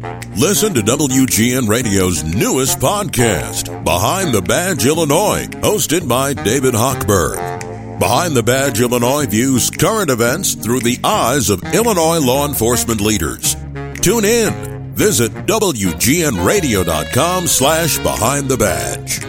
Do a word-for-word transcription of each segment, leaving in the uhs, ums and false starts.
Listen to W G N Radio's newest podcast, Behind the Badge Illinois, hosted by David Hochberg. Behind the Badge Illinois views current events through the eyes of Illinois law enforcement leaders. Tune in. Visit W G N radio dot com slash behind the badge.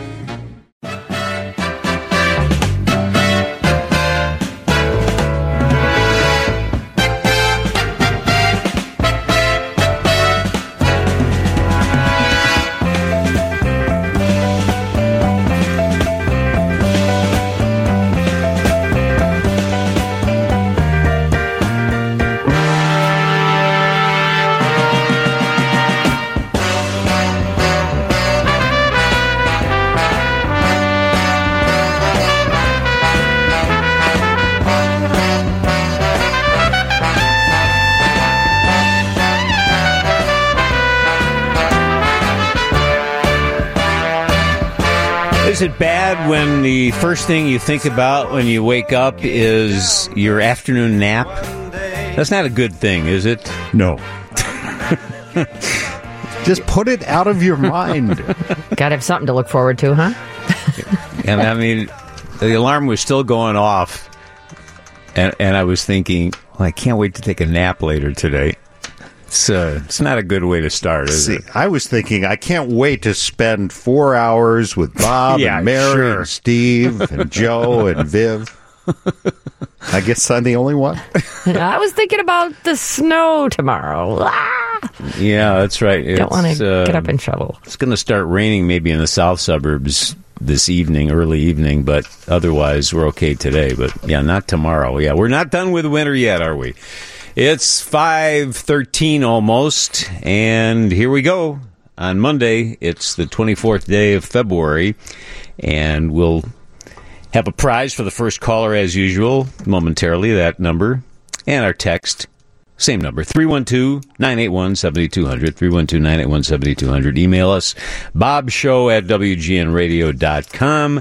Is it bad when the first thing you think about when you wake up is your afternoon nap? That's not a good thing, is it? No. Just put it out of your mind. Gotta have something to look forward to, huh? And I mean, the alarm was still going off, and, and I was thinking, well, I can't wait to take a nap later today. It's, uh, it's not a good way to start, is See, it? I was thinking, I can't wait to spend four hours with Bob Yeah, and Mary sure. and Steve and Joe and Viv. I guess I'm the only one. I was thinking about the snow tomorrow. Ah! Yeah, that's right. Don't It's, want to uh, get up and shovel. It's going to start raining maybe in the south suburbs this evening, early evening, but otherwise we're okay today. But yeah, not tomorrow. Yeah, we're not done with winter yet, are we? It's five thirteen almost, and here we go. On Monday, it's the twenty-fourth day of February, and we'll have a prize for the first caller as usual, momentarily, that number, and our text, same number, three one two, nine eight one, seven two zero zero, three one two, nine eight one, seven two zero zero. Email us, bobshow at W G N radio dot com.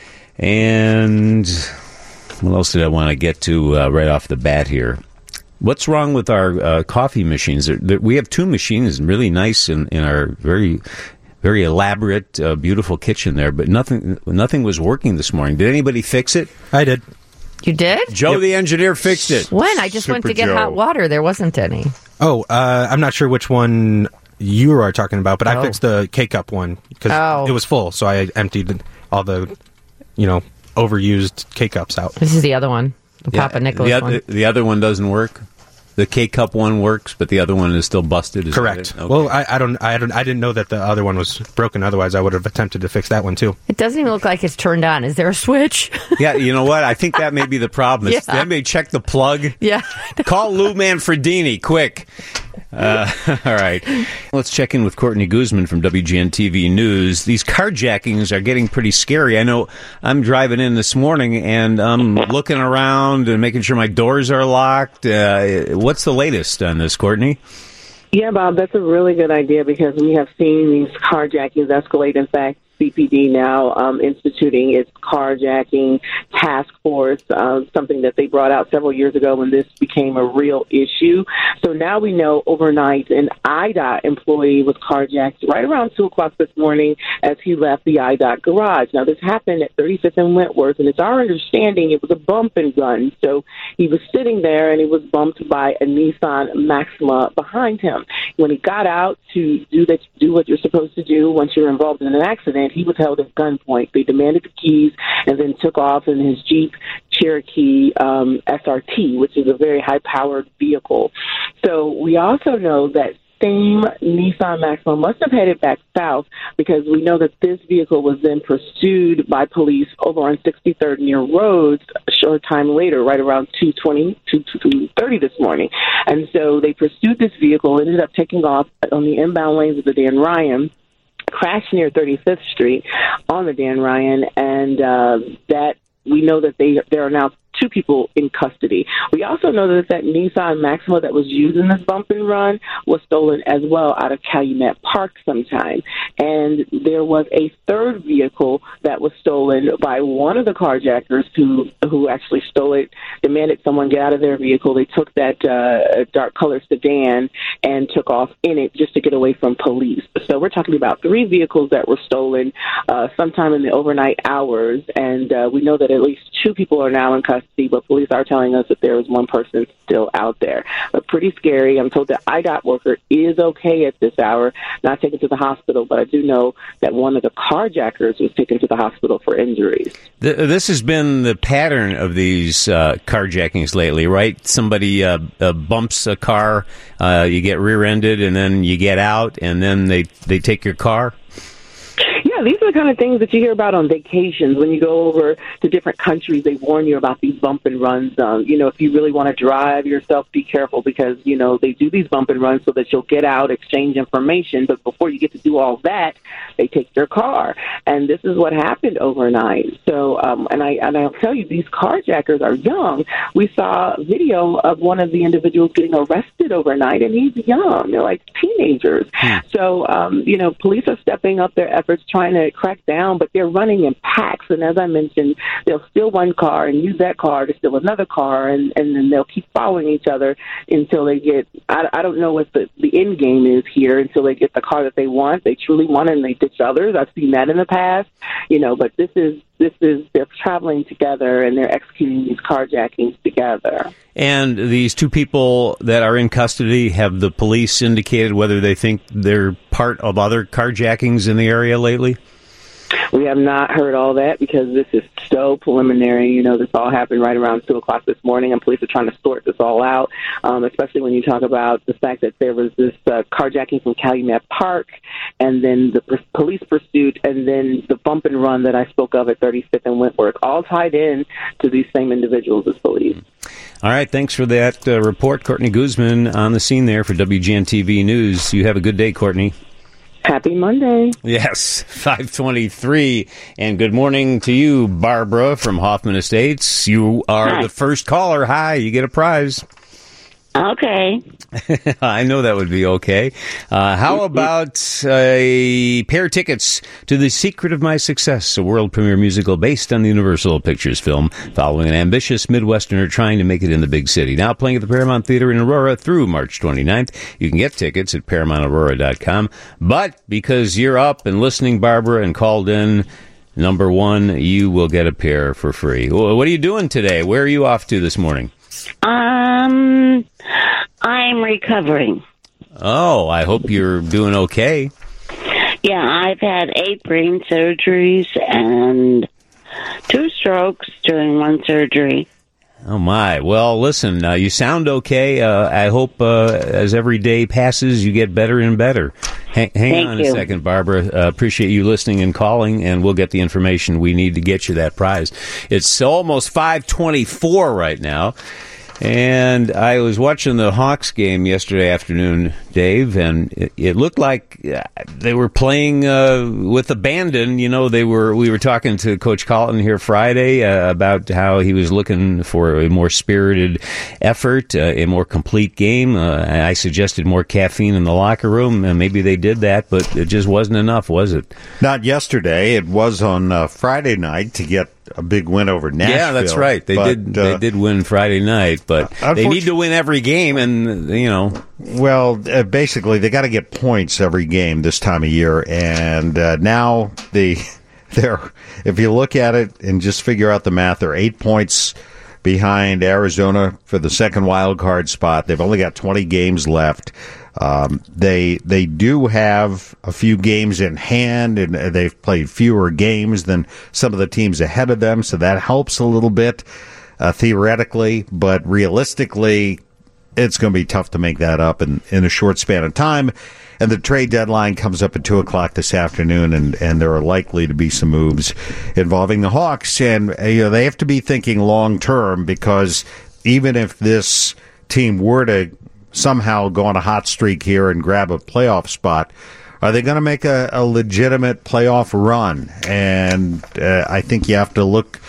And what else did I want to get to uh, right off the bat here? What's wrong with our uh, coffee machines? There, there, we have two machines, really nice in, in our very, very elaborate, uh, beautiful kitchen there, but nothing, nothing was working this morning. Did anybody fix it? I did. You did? Joe, yep. The engineer, fixed it. When? I just Super went to get Joe. hot water. There wasn't any. Oh, uh, I'm not sure which one you are talking about, but Oh. I fixed the K-Cup one because Oh. it was full, so I emptied all the, you know, overused K-Cups out. This is the other one. The Yeah, Papa Nicholas the other, one. The other one doesn't work? The K-Cup one works, but the other one is still busted? Is Correct. that it? Okay. Well, I, I don't, I don't, I didn't know that the other one was broken. Otherwise, I would have attempted to fix that one too. It doesn't even look like it's turned on. Is there a switch? Yeah, you know what? I think that may be the problem. Is Yeah. Anybody check the plug? Yeah. Call Lou Manfredini, quick. Uh, all right. Let's check in with Courtney Guzman from W G N T V News. These carjackings are getting pretty scary. I know I'm driving in this morning, and I'm looking around and making sure my doors are locked. Uh, what's the latest on this, Courtney? Yeah, Bob, that's a really good idea because we have seen these carjackings escalate. In fact, C P D now um, instituting its carjacking task force, uh, something that they brought out several years ago when this became a real issue. So now we know overnight an I D O T employee was carjacked right around two o'clock this morning as he left the I D O T garage. Now, this happened at thirty-fifth and Wentworth, and it's our understanding it was a bump and gun. So he was sitting there, and he was bumped by a Nissan Maxima behind him. When he got out to do that, do what you're supposed to do once you're involved in an accident, he was held at gunpoint. They demanded the keys and then took off in his Jeep Cherokee um, S R T, which is a very high-powered vehicle. So we also know that same Nissan Maxima must have headed back south because we know that this vehicle was then pursued by police over on sixty-third near Rhodes a short time later, right around two twenty, two thirty this morning. And so they pursued this vehicle, ended up taking off on the inbound lanes of the Dan Ryan, crashed near thirty-fifth Street on the Dan Ryan, and uh, that we know that they there are now two people in custody. We also know that that Nissan Maxima that was used in this bump and run was stolen as well out of Calumet Park sometime. And there was a third vehicle that was stolen by one of the carjackers who who actually stole it, demanded someone get out of their vehicle. They took that uh, dark color sedan and took off in it just to get away from police. So we're talking about three vehicles that were stolen uh, sometime in the overnight hours, and uh, we know that at least two people are now in custody, but police are telling us that there is one person still out there. But pretty scary. I'm told that I D O T worker is okay at this hour, not taken to the hospital, but I do know that one of the carjackers was taken to the hospital for injuries. This has been the pattern of these uh, carjackings lately, right? Somebody uh, uh, bumps a car, uh, you get rear-ended, and then you get out, and then they, they take your car? Yeah, these are the kind of things that you hear about on vacations. When you go over to different countries, they warn you about these bump and runs. Um, you know, if you really want to drive yourself, be careful because, you know, they do these bump and runs so that you'll get out, exchange information. But before you get to do all that, they take your car. And this is what happened overnight. So, um, and, I, and I'll tell you, these carjackers are young. We saw a video of one of the individuals getting arrested overnight, and he's young. They're like teenagers. Hmm. So, um, you know, police are stepping up their efforts, trying to crack down, but they're running in packs. And as I mentioned, they'll steal one car and use that car to steal another car, and, and then they'll keep following each other until they get, I, I don't know what the, the end game is here, until they get the car that they want, they truly want, and they ditch others. I've seen that in the past, you know, but this is, this is, they're traveling together and they're executing these carjackings together. And these two people that are in custody, have the police indicated whether they think they're part of other carjackings in the area lately? We have not heard all that because this is so preliminary. You know, this all happened right around two o'clock this morning, and police are trying to sort this all out, um, especially when you talk about the fact that there was this uh, carjacking from Calumet Park, and then the pr- police pursuit, and then the bump and run that I spoke of at thirty-fifth and Wentworth, all tied in to these same individuals as police. All right, thanks for that uh, report. Courtney Guzman on the scene there for W G N T V News. You have a good day, Courtney. Happy Monday. Yes, five twenty-three. And good morning to you, Barbara from Hoffman Estates. You are Hi. the first caller. Hi, you get a prize. Okay. I know that would be okay. Uh, how about a pair of tickets to The Secret of My Success, a world premiere musical based on the Universal Pictures film, following an ambitious Midwesterner trying to make it in the big city. Now playing at the Paramount Theater in Aurora through March twenty-ninth. You can get tickets at paramount aurora dot com. But because you're up and listening, Barbara, and called in, number one, you will get a pair for free. What are you doing today? Where are you off to this morning? Um, I'm recovering. Oh, I hope you're doing okay. Yeah, I've had eight brain surgeries and two strokes during one surgery. Oh, my. Well, listen, uh, you sound okay. Uh, I hope uh, as every day passes, you get better and better. Hang, hang Thank on you. a second, Barbara. Uh, appreciate you listening and calling, and we'll get the information we need to get you that prize. It's almost five twenty-four right now. And I was watching the Hawks game yesterday afternoon, Dave, and it, it looked like they were playing uh, with abandon. You know, they were. We were talking to Coach Colton here Friday uh, about how he was looking for a more spirited effort, uh, a more complete game. Uh, I suggested more caffeine in the locker room, and maybe they did that, but it just wasn't enough, was it? Not yesterday. It was on uh, Friday night to get a big win over Nashville. Yeah, that's right. They but, did. Uh, they did win Friday night, but they need to win every game, and you know. Well, uh, basically, they got to get points every game this time of year, and uh, now the they're. If you look at it and just figure out the math, they're eight points behind Arizona for the second wild card spot. They've only got twenty games left. Um, they they do have a few games in hand, and they've played fewer games than some of the teams ahead of them, so that helps a little bit uh, theoretically, but realistically, it's going to be tough to make that up in, in a short span of time. And the trade deadline comes up at two o'clock this afternoon, and, and there are likely to be some moves involving the Hawks, and uh, you know, they have to be thinking long term, because even if this team were to somehow go on a hot streak here and grab a playoff spot, are they going to make a, a legitimate playoff run? And uh, I think you have to look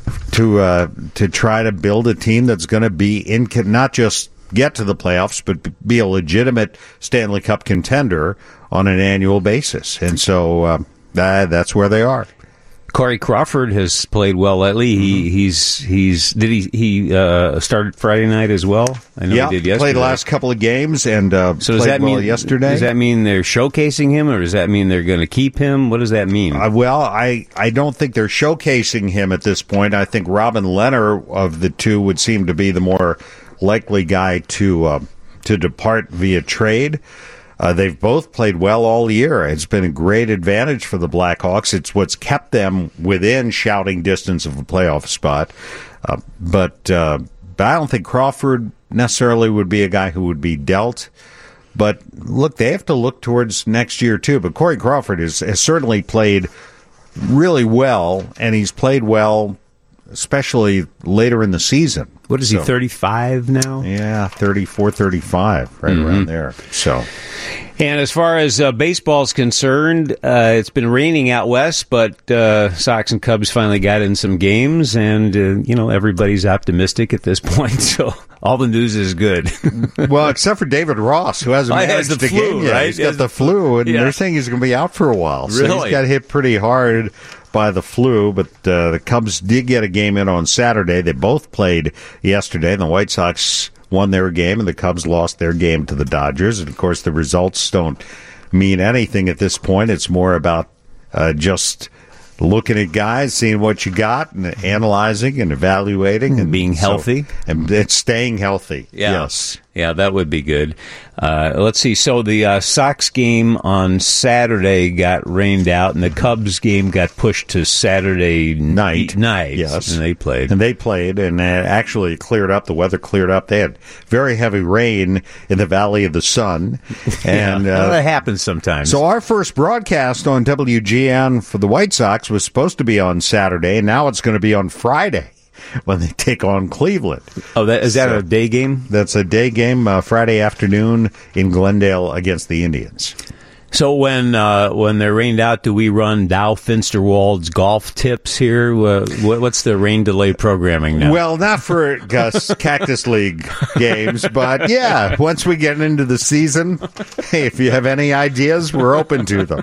to uh, to try to build a team that's going to be in not just get to the playoffs, but be a legitimate Stanley Cup contender on an annual basis. And so uh, that, that's where they are. Corey Crawford has played well lately. Mm-hmm. He, he's he's did he he uh, started Friday night as well? I know yeah, he did yesterday. Played the last couple of games and uh, so does played that well mean, yesterday. Does that mean they're showcasing him, or does that mean they're going to keep him? What does that mean? Uh, well, I, I don't think they're showcasing him at this point. I think Robin Lehner of the two would seem to be the more likely guy to uh, to depart via trade. Uh, they've both played well all year. It's been a great advantage for the Blackhawks. It's what's kept them within shouting distance of a playoff spot. Uh, but, uh, but I don't think Crawford necessarily would be a guy who would be dealt. But look, they have to look towards next year too. But Corey Crawford is, has certainly played really well, and he's played well, especially later in the season. What is he, so, thirty-five now? Yeah, thirty-four, thirty-five, right mm-hmm. around there. So, and as far as uh, baseball is concerned, uh, it's been raining out west, but uh, Sox and Cubs finally got in some games, and uh, you know everybody's optimistic at this point. So all the news is good. Well, except for David Ross, who hasn't oh, managed the the flu, game yet. Right? He's he got the, the flu, and yeah. they're saying he's going to be out for a while. So really? He's got hit pretty hard by the flu, but uh, the Cubs did get a game in on Saturday. They both played yesterday, and the White Sox won their game, and the Cubs lost their game to the Dodgers. And, of course, the results don't mean anything at this point. It's more about uh, just looking at guys, seeing what you got, and analyzing and evaluating. And being healthy. So, and, and staying healthy, yeah. yes. Yeah, that would be good. Uh, let's see. So the uh, Sox game on Saturday got rained out, and the Cubs game got pushed to Saturday night. Night, yes, and they played. And they played, and it actually cleared up. The weather cleared up. They had very heavy rain in the Valley of the Sun, and yeah, well, uh, that happens sometimes. So our first broadcast on W G N for the White Sox was supposed to be on Saturday, and now it's going to be on Friday when they take on Cleveland. Oh, that, is that so a day game? That's a day game, uh, Friday afternoon in Glendale against the Indians. So when uh, when they're rained out, do we run Dow Finsterwald's golf tips here? Uh, what's the rain delay programming now? Well, not for Gus Cactus League games, but yeah, once we get into the season, hey, if you have any ideas, we're open to them.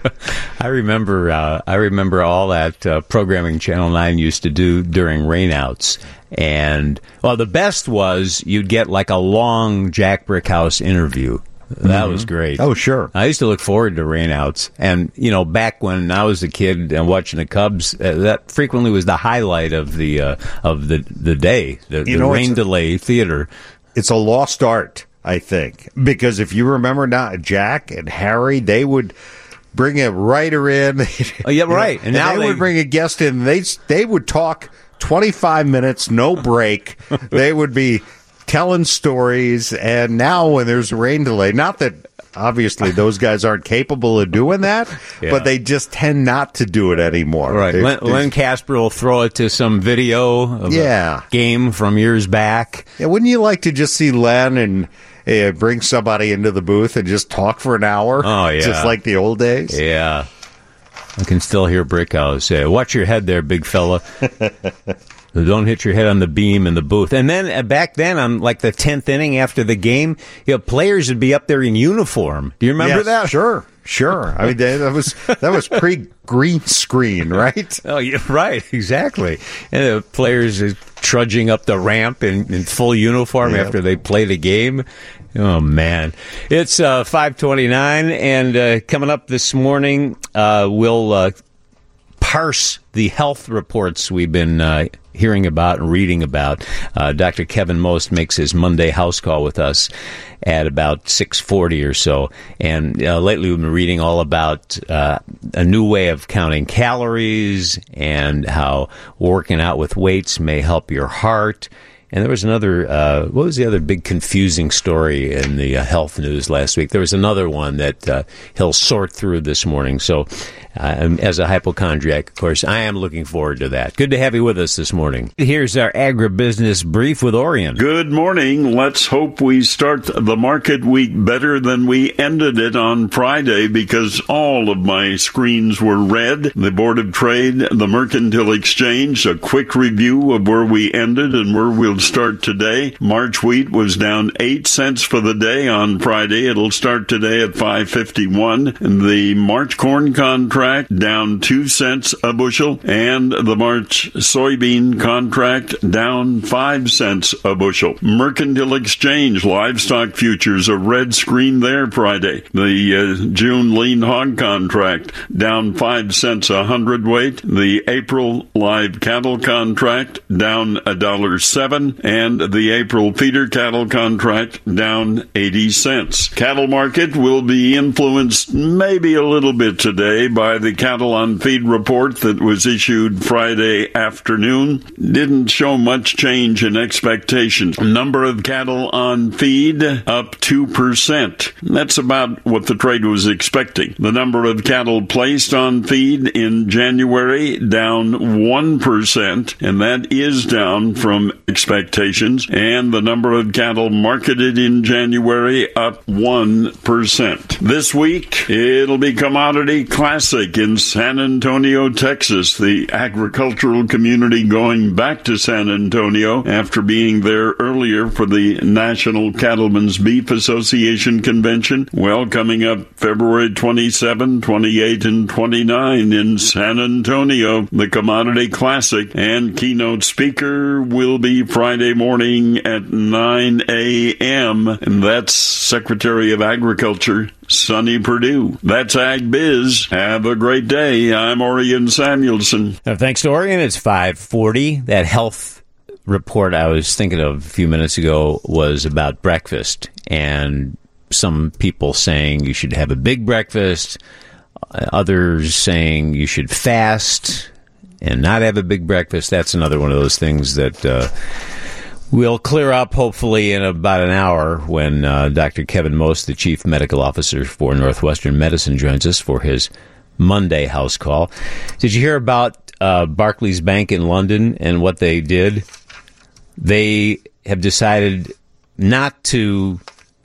I remember uh, I remember all that uh, programming Channel nine used to do during rainouts. And, well, the best was you'd get like a long Jack Brickhouse interview. That mm-hmm. was great. Oh, sure. I used to look forward to rainouts. And, you know, back when I was a kid and watching the Cubs, uh, that frequently was the highlight of the uh, of the, the day, the, the know, rain delay theater. It's a lost art, I think, because if you remember now, Jack and Harry, they would bring a writer in. Oh, yeah, right. And, and now they, they would bring a guest in. They They would talk twenty-five minutes, no break. They would be telling stories, and now when there's a rain delay, not that obviously those guys aren't capable of doing that, yeah. but they just tend not to do it anymore. Right. They, Len, Len Casper will throw it to some video of yeah. a game from years back. Yeah, wouldn't you like to just see Len and uh, bring somebody into the booth and just talk for an hour? Oh, yeah. Just like the old days? Yeah. I can still hear Brickhouse say, "Watch your head there, big fella. Don't hit your head on the beam in the booth." And then uh, back then, on like the tenth inning after the game, you know, players would be up there in uniform. Do you remember yes, that? Sure, sure. I mean, that was that was pre green screen, right? Oh, yeah, right, exactly. And the players are trudging up the ramp in, in full uniform yep. after they play the game. Oh, man. It's uh, five twenty-nine, and uh, coming up this morning, uh, we'll uh, parse the health reports we've been uh, hearing about and reading about. Uh, Doctor Kevin Most makes his Monday house call with us at about six forty or so. And uh, lately we've been reading all about uh, a new way of counting calories and how working out with weights may help your heart. And there was another, uh, what was the other big confusing story in the uh, health news last week? There was another one that uh, he'll sort through this morning. So uh, as a hypochondriac, of course, I am looking forward to that. Good to have you with us this morning. Here's our agribusiness brief with Orion. Good morning. Let's hope we start the market week better than we ended it on Friday, because all of my screens were red. The Board of Trade, the Mercantile Exchange, a quick review of where we ended and where we'll start today. March wheat was down eight cents for the day on Friday. It'll start today at five fifty-one. The March corn contract down two cents a bushel, and the March soybean contract down five cents a bushel. Mercantile Exchange livestock futures, a red screen there Friday. The uh, June lean hog contract down five cents a hundredweight. The April live cattle contract down a dollar seven, and the April feeder cattle contract down eighty cents. Cattle market will be influenced maybe a little bit today by the cattle on feed report that was issued Friday afternoon. Didn't show much change in expectations. Number of cattle on feed up two percent. That's about what the trade was expecting. The number of cattle placed on feed in January down one percent, and that is down from expectations. And the number of cattle marketed in January up one percent. This week, it'll be Commodity Classic in San Antonio, Texas. The agricultural community going back to San Antonio after being there earlier for the National Cattlemen's Beef Association Convention. Well, coming up February twenty-seventh, twenty-eighth, and twenty-ninth in San Antonio, the Commodity Classic, and keynote speaker will be Friday morning at nine a.m., and that's Secretary of Agriculture Sonny Perdue. That's Ag Biz. Have a great day. I'm Orion Samuelson. Uh, thanks to Orion. It's five forty. That health report I was thinking of a few minutes ago was about breakfast, and some people saying you should have a big breakfast, others saying you should fast and not have a big breakfast. That's another one of those things that uh, we'll clear up hopefully in about an hour when uh, Doctor Kevin Most, the Chief Medical Officer for Northwestern Medicine, joins us for his Monday house call. Did you hear about uh, Barclays Bank in London and what they did? They have decided not to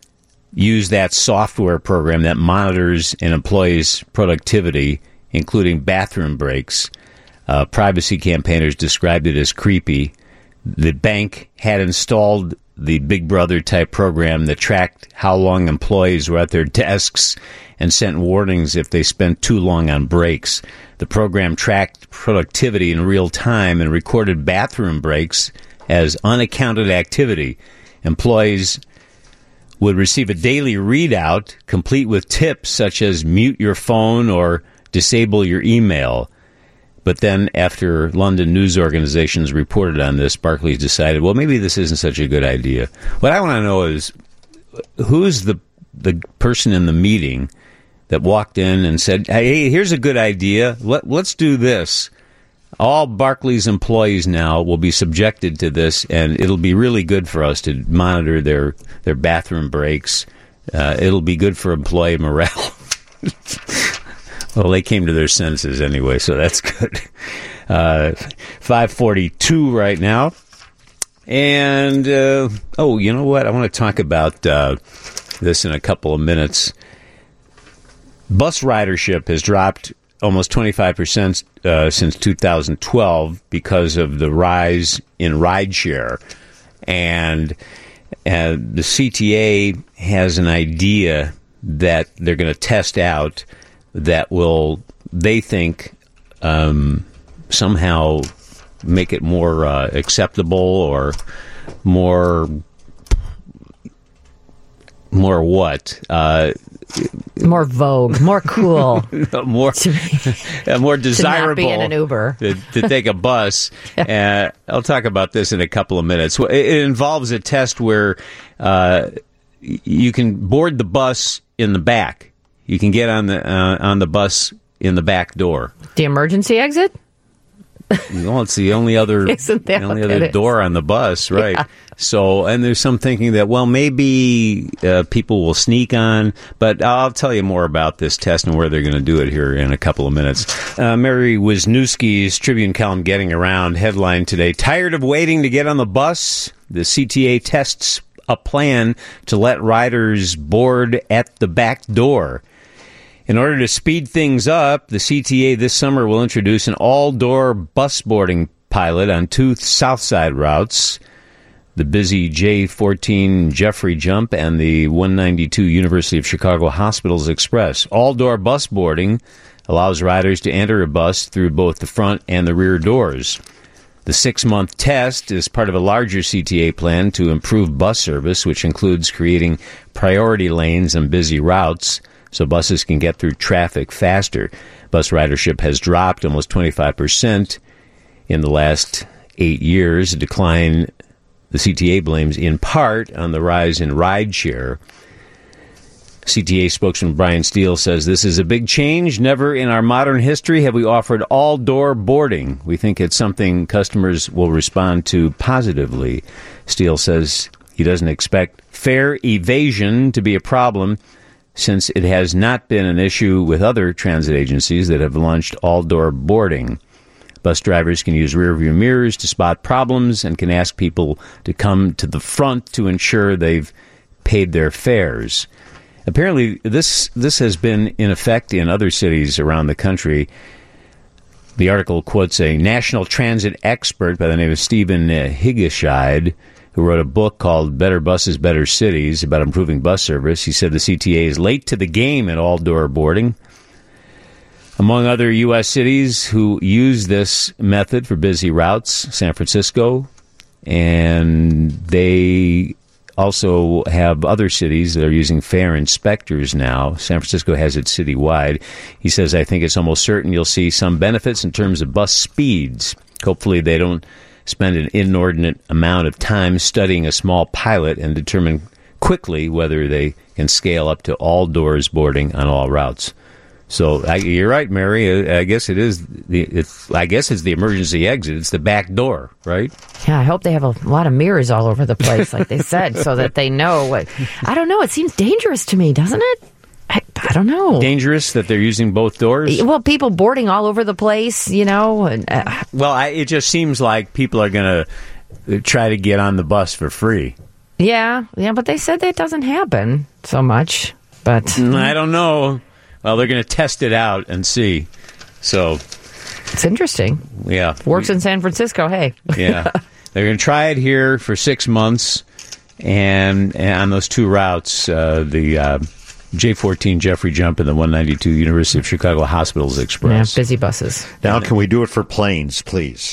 use that software program that monitors an employee's productivity, including bathroom breaks. Uh, privacy campaigners described it as creepy. The bank had installed the Big Brother type program that tracked how long employees were at their desks and sent warnings if they spent too long on breaks. The program tracked productivity in real time and recorded bathroom breaks as unaccounted activity. Employees would receive a daily readout complete with tips such as mute your phone or disable your email. But then after London news organizations reported on this, Barclays decided, well, maybe this isn't such a good idea. What I want to know is, who's the the person in the meeting that walked in and said, hey, here's a good idea. Let, let's do this. All Barclays employees now will be subjected to this, and it'll be really good for us to monitor their, their bathroom breaks. Uh, it'll be good for employee morale. Well, they came to their senses anyway, so that's good. Uh, five forty-two right now. And, uh, oh, you know what? I want to talk about uh, this in a couple of minutes. Bus ridership has dropped almost twenty-five percent uh, since two thousand twelve because of the rise in rideshare. And uh, the C T A has an idea that they're going to test out that will, they think, um, somehow make it more uh, acceptable or more, more what? Uh, more vogue, more cool, more, more desirable. To not be in an Uber. to, to take a bus. uh, I'll talk about this in a couple of minutes. It, it involves a test where uh, you can board the bus in the back. You can get on the uh, on the bus in the back door. The emergency exit? Well, it's the only other, Isn't that the only what other that is? door on the bus, right? Yeah. So, and there's some thinking that, well, maybe uh, people will sneak on, but I'll tell you more about this test and where they're going to do it here in a couple of minutes. Uh, Mary Wisniewski's Tribune column, Getting Around, headline today, tired of waiting to get on the bus? The C T A tests a plan to let riders board at the back door. In order to speed things up, the C T A this summer will introduce an all-door bus boarding pilot on two South Side routes, the busy J fourteen Jeffrey Jump and the one ninety-two University of Chicago Hospitals Express. All-door bus boarding allows riders to enter a bus through both the front and the rear doors. The six-month test is part of a larger C T A plan to improve bus service, which includes creating priority lanes on busy routes so buses can get through traffic faster. Bus ridership has dropped almost twenty-five percent in the last eight years, a decline the C T A blames in part on the rise in rideshare. C T A spokesman Brian Steele says, this is a big change. Never in our modern history have we offered all-door boarding. We think it's something customers will respond to positively. Steele says he doesn't expect fare evasion to be a problem since it has not been an issue with other transit agencies that have launched all-door boarding. Bus drivers can use rearview mirrors to spot problems and can ask people to come to the front to ensure they've paid their fares. Apparently, this this has been in effect in other cities around the country. The article quotes a national transit expert by the name of Stephen uh, Higgescheid, who wrote a book called Better Buses, Better Cities about improving bus service. He said the C T A is late to the game at all-door boarding. Among other U S cities who use this method for busy routes, San Francisco, and they also have other cities that are using fare inspectors now. San Francisco has it citywide. He says, I think it's almost certain you'll see some benefits in terms of bus speeds. Hopefully they don't spend an inordinate amount of time studying a small pilot and determine quickly whether they can scale up to all doors boarding on all routes. So I, you're right, Mary. I, I guess it is. The, it's, I guess it's the emergency exit. It's the back door, right? Yeah, I hope they have a lot of mirrors all over the place, like they said, so that they know what. I don't know. It seems dangerous to me, doesn't it? I, I don't know. Dangerous that they're using both doors? Well, people boarding all over the place, you know. And, uh, well, I, it just seems like people are going to try to get on the bus for free. Yeah, yeah, but they said that doesn't happen so much. But I don't know. Well, they're going to test it out and see. So it's interesting. Yeah. Works in San Francisco, hey. Yeah. They're going to try it here for six months. And, and on those two routes, uh, the uh, J fourteen Jeffrey Jump and the one ninety-two University of Chicago Hospitals Express. Yeah, busy buses. Now, can we do it for planes, please?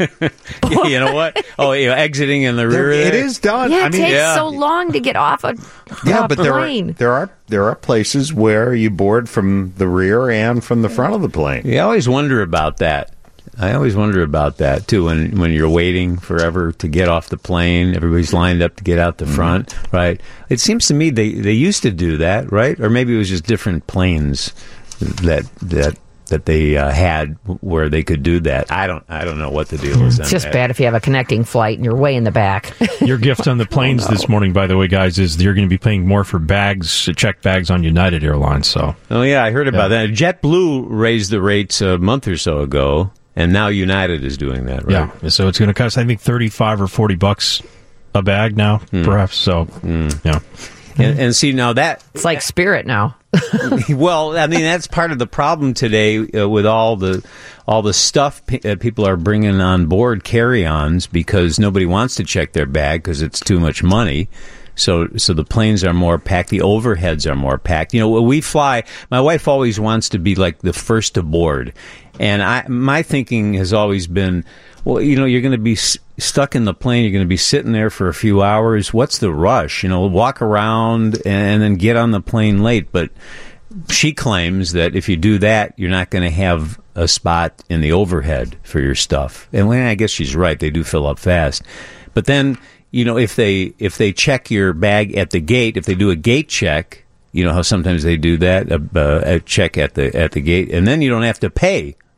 Yeah, you know what? Oh, you know, exiting in the rear. It is done. Yeah, it I mean, takes yeah. so long to get off a yeah, a but there plane. are, there are there are places where you board from the rear and from the front of the plane. Yeah, I always wonder about that. I always wonder about that, too, when when you're waiting forever to get off the plane. Everybody's lined up to get out the mm-hmm. front, right? It seems to me they, they used to do that, right? Or maybe it was just different planes that that that they uh, had where they could do that. I don't I don't know what the deal is. It's just that. bad if you have a connecting flight and you're way in the back. Your gift on the planes this morning, by the way, guys, is you're going to be paying more for bags, checked bags on United Airlines. So, oh, yeah, I heard about yeah. that. JetBlue raised the rates a month or so ago. And now United is doing that, right? Yeah. So it's going to cost, I think, thirty-five or forty bucks a bag now, mm. perhaps. So, mm. yeah. And, and see, now that... It's like Spirit now. Well, I mean, that's part of the problem today uh, with all the all the stuff pe- uh, people are bringing on board, carry-ons, because nobody wants to check their bag because it's too much money. So so the planes are more packed. The overheads are more packed. You know, when we fly, my wife always wants to be like the first to board. And I, my thinking has always been, well, you know, you're going to be s- stuck in the plane. You're going to be sitting there for a few hours. What's the rush? You know, walk around and, and then get on the plane late. But she claims that if you do that, you're not going to have a spot in the overhead for your stuff. And well, I guess she's right. They do fill up fast. But then, you know, if they if they check your bag at the gate, if they do a gate check, you know how sometimes they do that, a, a check at the at the gate, and then you don't have to pay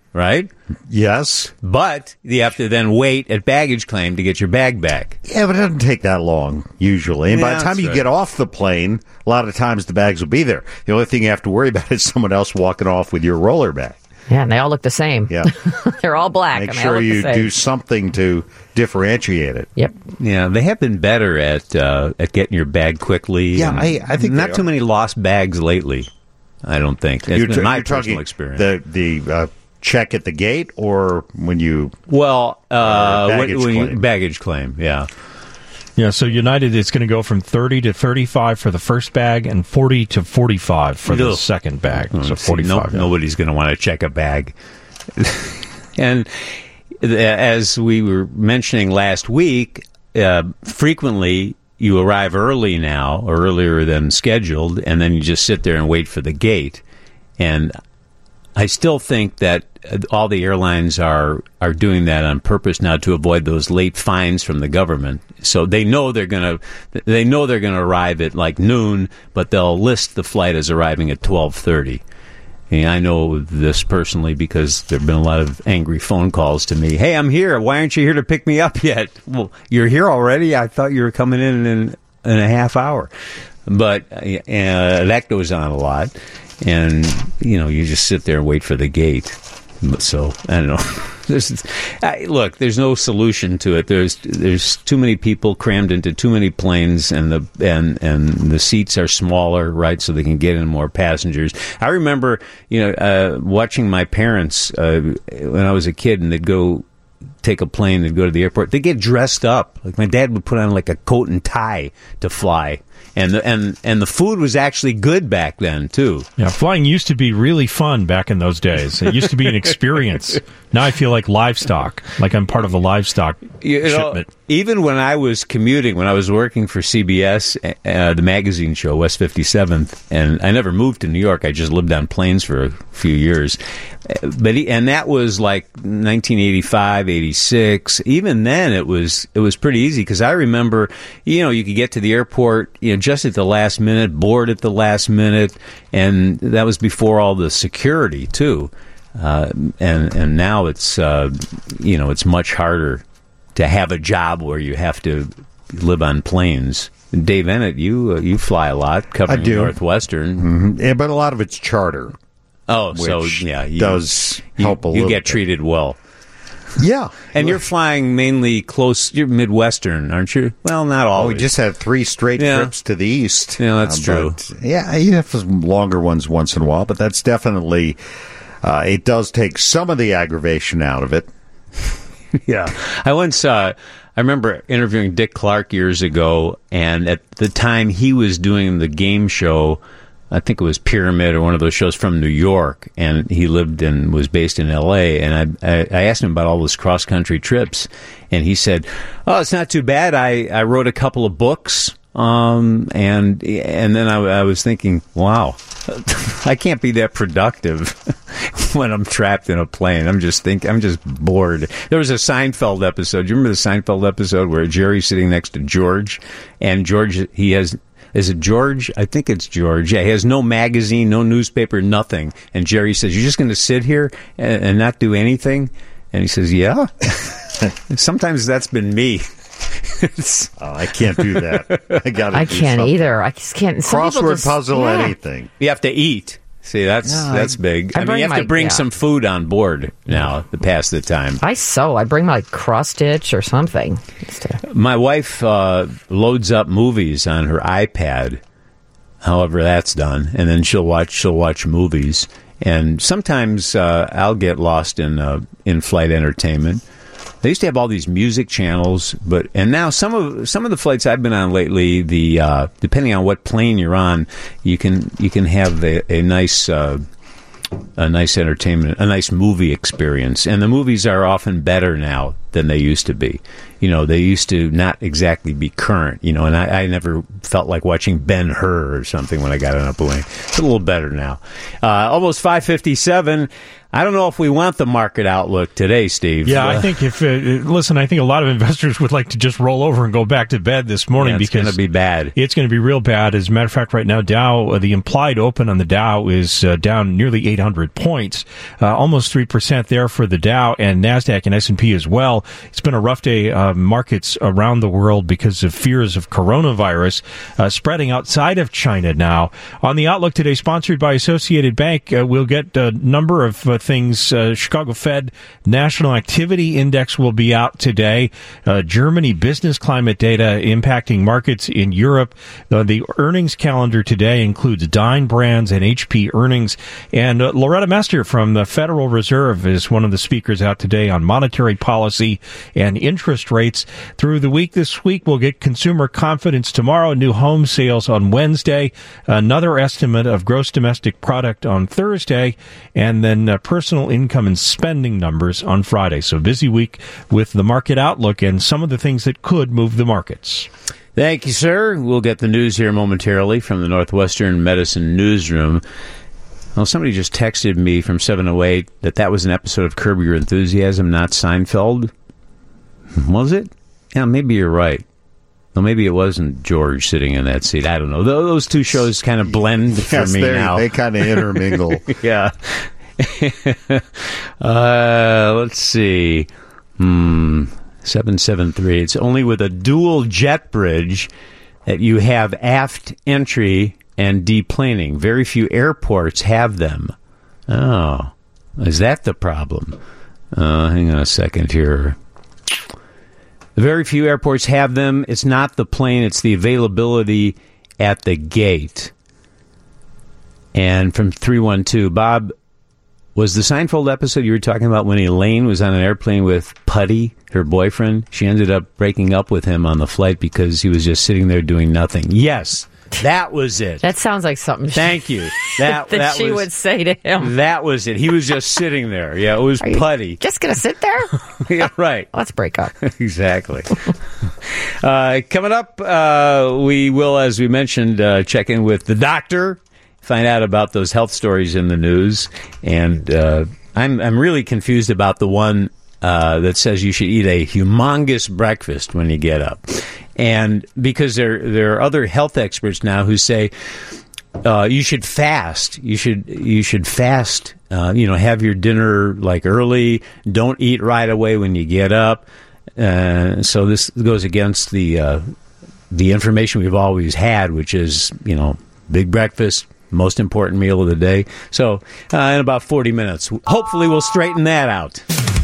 right? Yes. But you have to then wait at baggage claim to get your bag back. Yeah, but it doesn't take that long, usually. And Yeah, by the time that's you right. get off the plane, a lot of times the bags will be there. The only thing you have to worry about is someone else walking off with your roller bag. Yeah, and they all look the same. Yeah. They're all black. Make and they all sure look you the same. do something to differentiate it. Yep. Yeah, they have been better at uh, at getting your bag quickly. Yeah, and I- I think not they too are. many lost bags lately. I don't think. That's You're, been t- my you're personal talking experience. the the uh, check at the gate, or when you well, uh, Or when- baggage when you- claim. baggage claim. Yeah. Yeah, so United is going to go from thirty to thirty-five for the first bag and forty to forty-five for the Ugh. second bag. So See, forty-five. no- yeah. nobody's going to want to check a bag. And th- as we were mentioning last week, uh, frequently you arrive early now, or earlier than scheduled, and then you just sit there and wait for the gate. And I still think that uh, all the airlines are are doing that on purpose now to avoid those late fines from the government. So they know they're going to they know they're going to arrive at like noon, but they'll list the flight as arriving at twelve thirty. And I know this personally because there have been a lot of angry phone calls to me. Hey, I'm here. Why aren't you here to pick me up yet? Well, you're here already? I thought you were coming in in, in a half hour. But uh, that goes on a lot. And, you know, you just sit there and wait for the gate. So, I don't know. There's, I, look, there's no solution to it. There's there's too many people crammed into too many planes, and the and and the seats are smaller, right? So they can get in more passengers. I remember, you know, uh, watching my parents uh, when I was a kid, and they'd go take a plane and go to the airport. They get dressed up. Like my dad would put on like a coat and tie to fly. And the, and and the food was actually good back then too. Yeah, flying used to be really fun back in those days. It used to be an experience. Now I feel like livestock, like I'm part of the livestock You know, shipment. even when I was commuting, when I was working for C B S, uh, the magazine show, West fifty-seventh, and I never moved to New York. I just lived on planes for a few years. Uh, But he, and that was like nineteen eighty-five, eighty-six. Even then, it was it was pretty easy because I remember, you know, you could get to the airport, you know, just at the last minute, board at the last minute, and that was before all the security too. Uh, and and now it's uh, you know it's much harder to have a job where you have to live on planes. Dave Ennett, you uh, you fly a lot, covering I do. Northwestern. Mhm. Yeah, but a lot of it's charter. Oh, so Which yeah, you, does you, help a you little get bit. treated well. Yeah, And you're flying mainly close. You're Midwestern, aren't you? Well, not Oh, always. we just had three straight Yeah. trips to the east. Yeah, that's true. but, yeah, you have some longer ones once in a while, but that's definitely uh, it does take some of the aggravation out of it. Yeah. I once, uh, I remember interviewing Dick Clark years ago, and at the time he was doing the game show, I think it was Pyramid or one of those shows from New York, and he lived and was based in L A, and I, I, I asked him about all those cross-country trips, and he said, oh, it's not too bad. I, I wrote a couple of books, um, and and then I, I was thinking, wow, I can't be that productive when I'm trapped in a plane. I'm just think I'm just bored. There was a Seinfeld episode. Do you remember the Seinfeld episode where Jerry's sitting next to George, and George he has is it George? I think it's George. Yeah, he has no magazine, no newspaper, nothing. And Jerry says, "You're just going to sit here and, and not do anything?" And he says, "Yeah." Sometimes that's been me. It's- Oh, I can't do that. I got. I can't either. I just can't. some people Crossword just- puzzle, yeah. anything. You have to eat. See, that's No, that's I- big. I I, mean, bring you have my- to bring yeah. some food on board now to pass the time. I sew. I bring my cross stitch or something. Just to- My wife uh, loads up movies on her iPad. However, that's done, and then she'll watch she'll watch movies. And sometimes uh, I'll get lost in uh, in-flight entertainment. They used to have all these music channels, but and now some of some of the flights I've been on lately, the uh, depending on what plane you're on, you can you can have a, a nice uh, a nice entertainment, a nice movie experience, and the movies are often better now than they used to be. You know, they used to not exactly be current. You know, and I, I never felt like watching Ben-Hur or something when I got on a plane. It's a little better now. Uh, almost five fifty-seven. I don't know if we want the market outlook today, Steve. Yeah, uh, I think if, uh, listen, I think a lot of investors would like to just roll over and go back to bed this morning yeah, it's because going to be bad. It's going to be real bad. As a matter of fact, right now, Dow, uh, the implied open on the Dow is uh, down nearly eight hundred points, uh, almost three percent there for the Dow, and NASDAQ and S and P as well. It's been a rough day, uh, markets around the world because of fears of coronavirus uh, spreading outside of China now. On the outlook today, sponsored by Associated Bank, uh, we'll get a number of uh, things. Uh, Chicago Fed National Activity Index will be out today. Uh, Germany business climate data impacting markets in Europe. Uh, the earnings calendar today includes Dine Brands and H P earnings. And uh, Loretta Mester from the Federal Reserve is one of the speakers out today on monetary policy and interest rates. Through the week this week, we'll get consumer confidence tomorrow, new home sales on Wednesday, another estimate of gross domestic product on Thursday, and then uh, personal income and spending numbers on Friday. So busy week with the market outlook and some of the things that could move the markets. Thank you, sir. We'll get the news here momentarily from the Northwestern Medicine Newsroom. Well, somebody just texted me from seven oh eight that that was an episode of Curb Your Enthusiasm, not Seinfeld. Was it? Yeah, maybe you're right. Well, maybe it wasn't George sitting in that seat. I don't know. Those two shows kind of blend for yes, me now. They kind of intermingle. Yeah. uh, let's see. Hmm. seven seven three. It's only with a dual jet bridge that you have aft entry and deplaning. Very few airports have them. Oh. Is that the problem? Uh, hang on a second here. Very few airports have them. It's not the plane, it's the availability at the gate. And from three one two, Bob, was the Seinfeld episode you were talking about when Elaine was on an airplane with Putty, her boyfriend? She ended up breaking up with him on the flight because he was just sitting there doing nothing. Yes, that was it. That sounds like something. Thank you. That, that, that she was, would say to him. That was it. He was just sitting there. Yeah, it was Are you Putty. Just going to sit there? Yeah, right. Let's break up. Exactly. uh, coming up, uh, we will, as we mentioned, uh, check in with the doctor, find out about those health stories in the news. And uh, I'm I'm really confused about the one uh, that says you should eat a humongous breakfast when you get up. And because there there are other health experts now who say uh, you should fast. You should you should fast. Uh, you know, have your dinner like early. Don't eat right away when you get up. Uh, so this goes against the uh, the information we've always had, which is, you know, big breakfast, most important meal of the day. So uh, in about forty minutes, hopefully we'll straighten that out.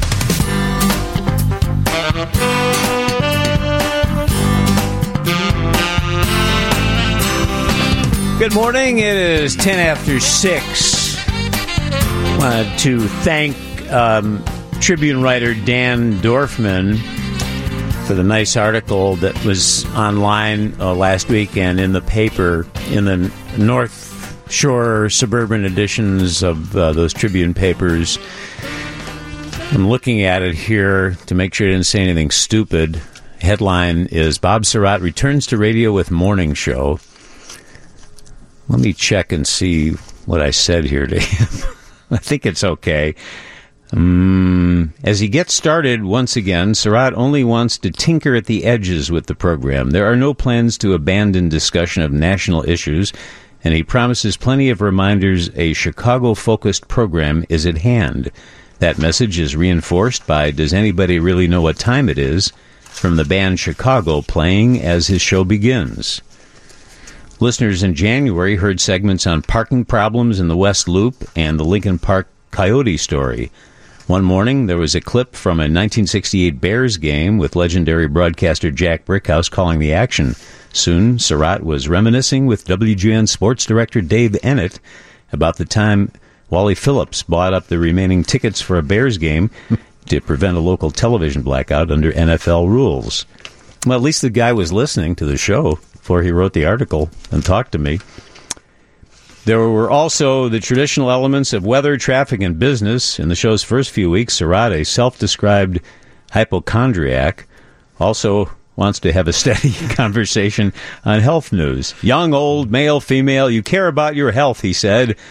Good morning. It is ten after six. I wanted to thank um, Tribune writer Dan Dorfman for the nice article that was online uh, last week and in the paper in the North Shore suburban editions of uh, those Tribune papers. I'm looking at it here to make sure I didn't say anything stupid. Headline is Bob Surratt returns to radio with morning show. Let me check and see what I said here to him. I think it's okay. Um, as he gets started once again, Surratt only wants to tinker at the edges with the program. There are no plans to abandon discussion of national issues, and he promises plenty of reminders a Chicago-focused program is at hand. That message is reinforced by Does Anybody Really Know What Time It Is? From the band Chicago playing as his show begins. Listeners in January heard segments on parking problems in the West Loop and the Lincoln Park Coyote story. One morning, there was a clip from a nineteen sixty-eight Bears game with legendary broadcaster Jack Brickhouse calling the action. Soon, Surratt was reminiscing with W G N sports director Dave Ennett about the time Wally Phillips bought up the remaining tickets for a Bears game to prevent a local television blackout under N F L rules. Well, at least the guy was listening to the show before he wrote the article and talked to me. There were also the traditional elements of weather, traffic, and business. In the show's first few weeks, Surratt, a self-described hypochondriac, also wants to have a steady conversation on health news. Young, old, male, female, you care about your health, he said.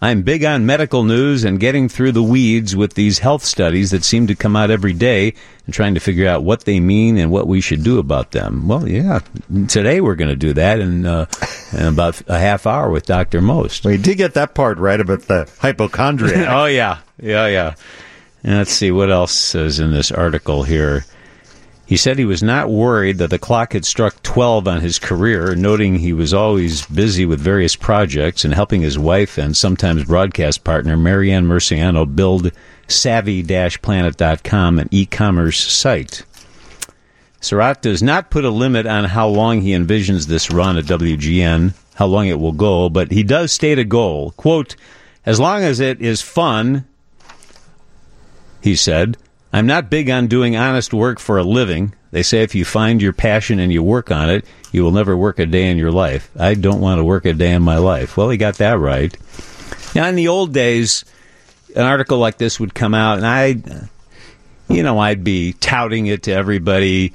I'm big on medical news and getting through the weeds with these health studies that seem to come out every day and trying to figure out what they mean and what we should do about them. Well, yeah, today we're going to do that in, uh, in about a half hour with Doctor Most. Well, you did get that part right about the hypochondriac. Oh, yeah. Yeah, yeah. And let's see what else is in this article here. He said he was not worried that the clock had struck twelve on his career, noting he was always busy with various projects and helping his wife and sometimes broadcast partner, Marianne Murciano, build savvy dash planet dot com, an e-commerce site. Surratt does not put a limit on how long he envisions this run at W G N, how long it will go, but he does state a goal. Quote, as long as it is fun, he said, I'm not big on doing honest work for a living. They say if you find your passion and you work on it, you will never work a day in your life. I don't want to work a day in my life. Well, he got that right. Now, in the old days, an article like this would come out, and I, you know, I'd be touting it to everybody.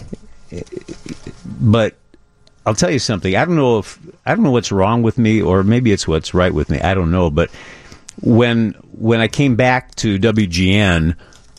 But I'll tell you something. I don't know if I don't know what's wrong with me, or maybe it's what's right with me. I don't know. But when when I came back to W G N,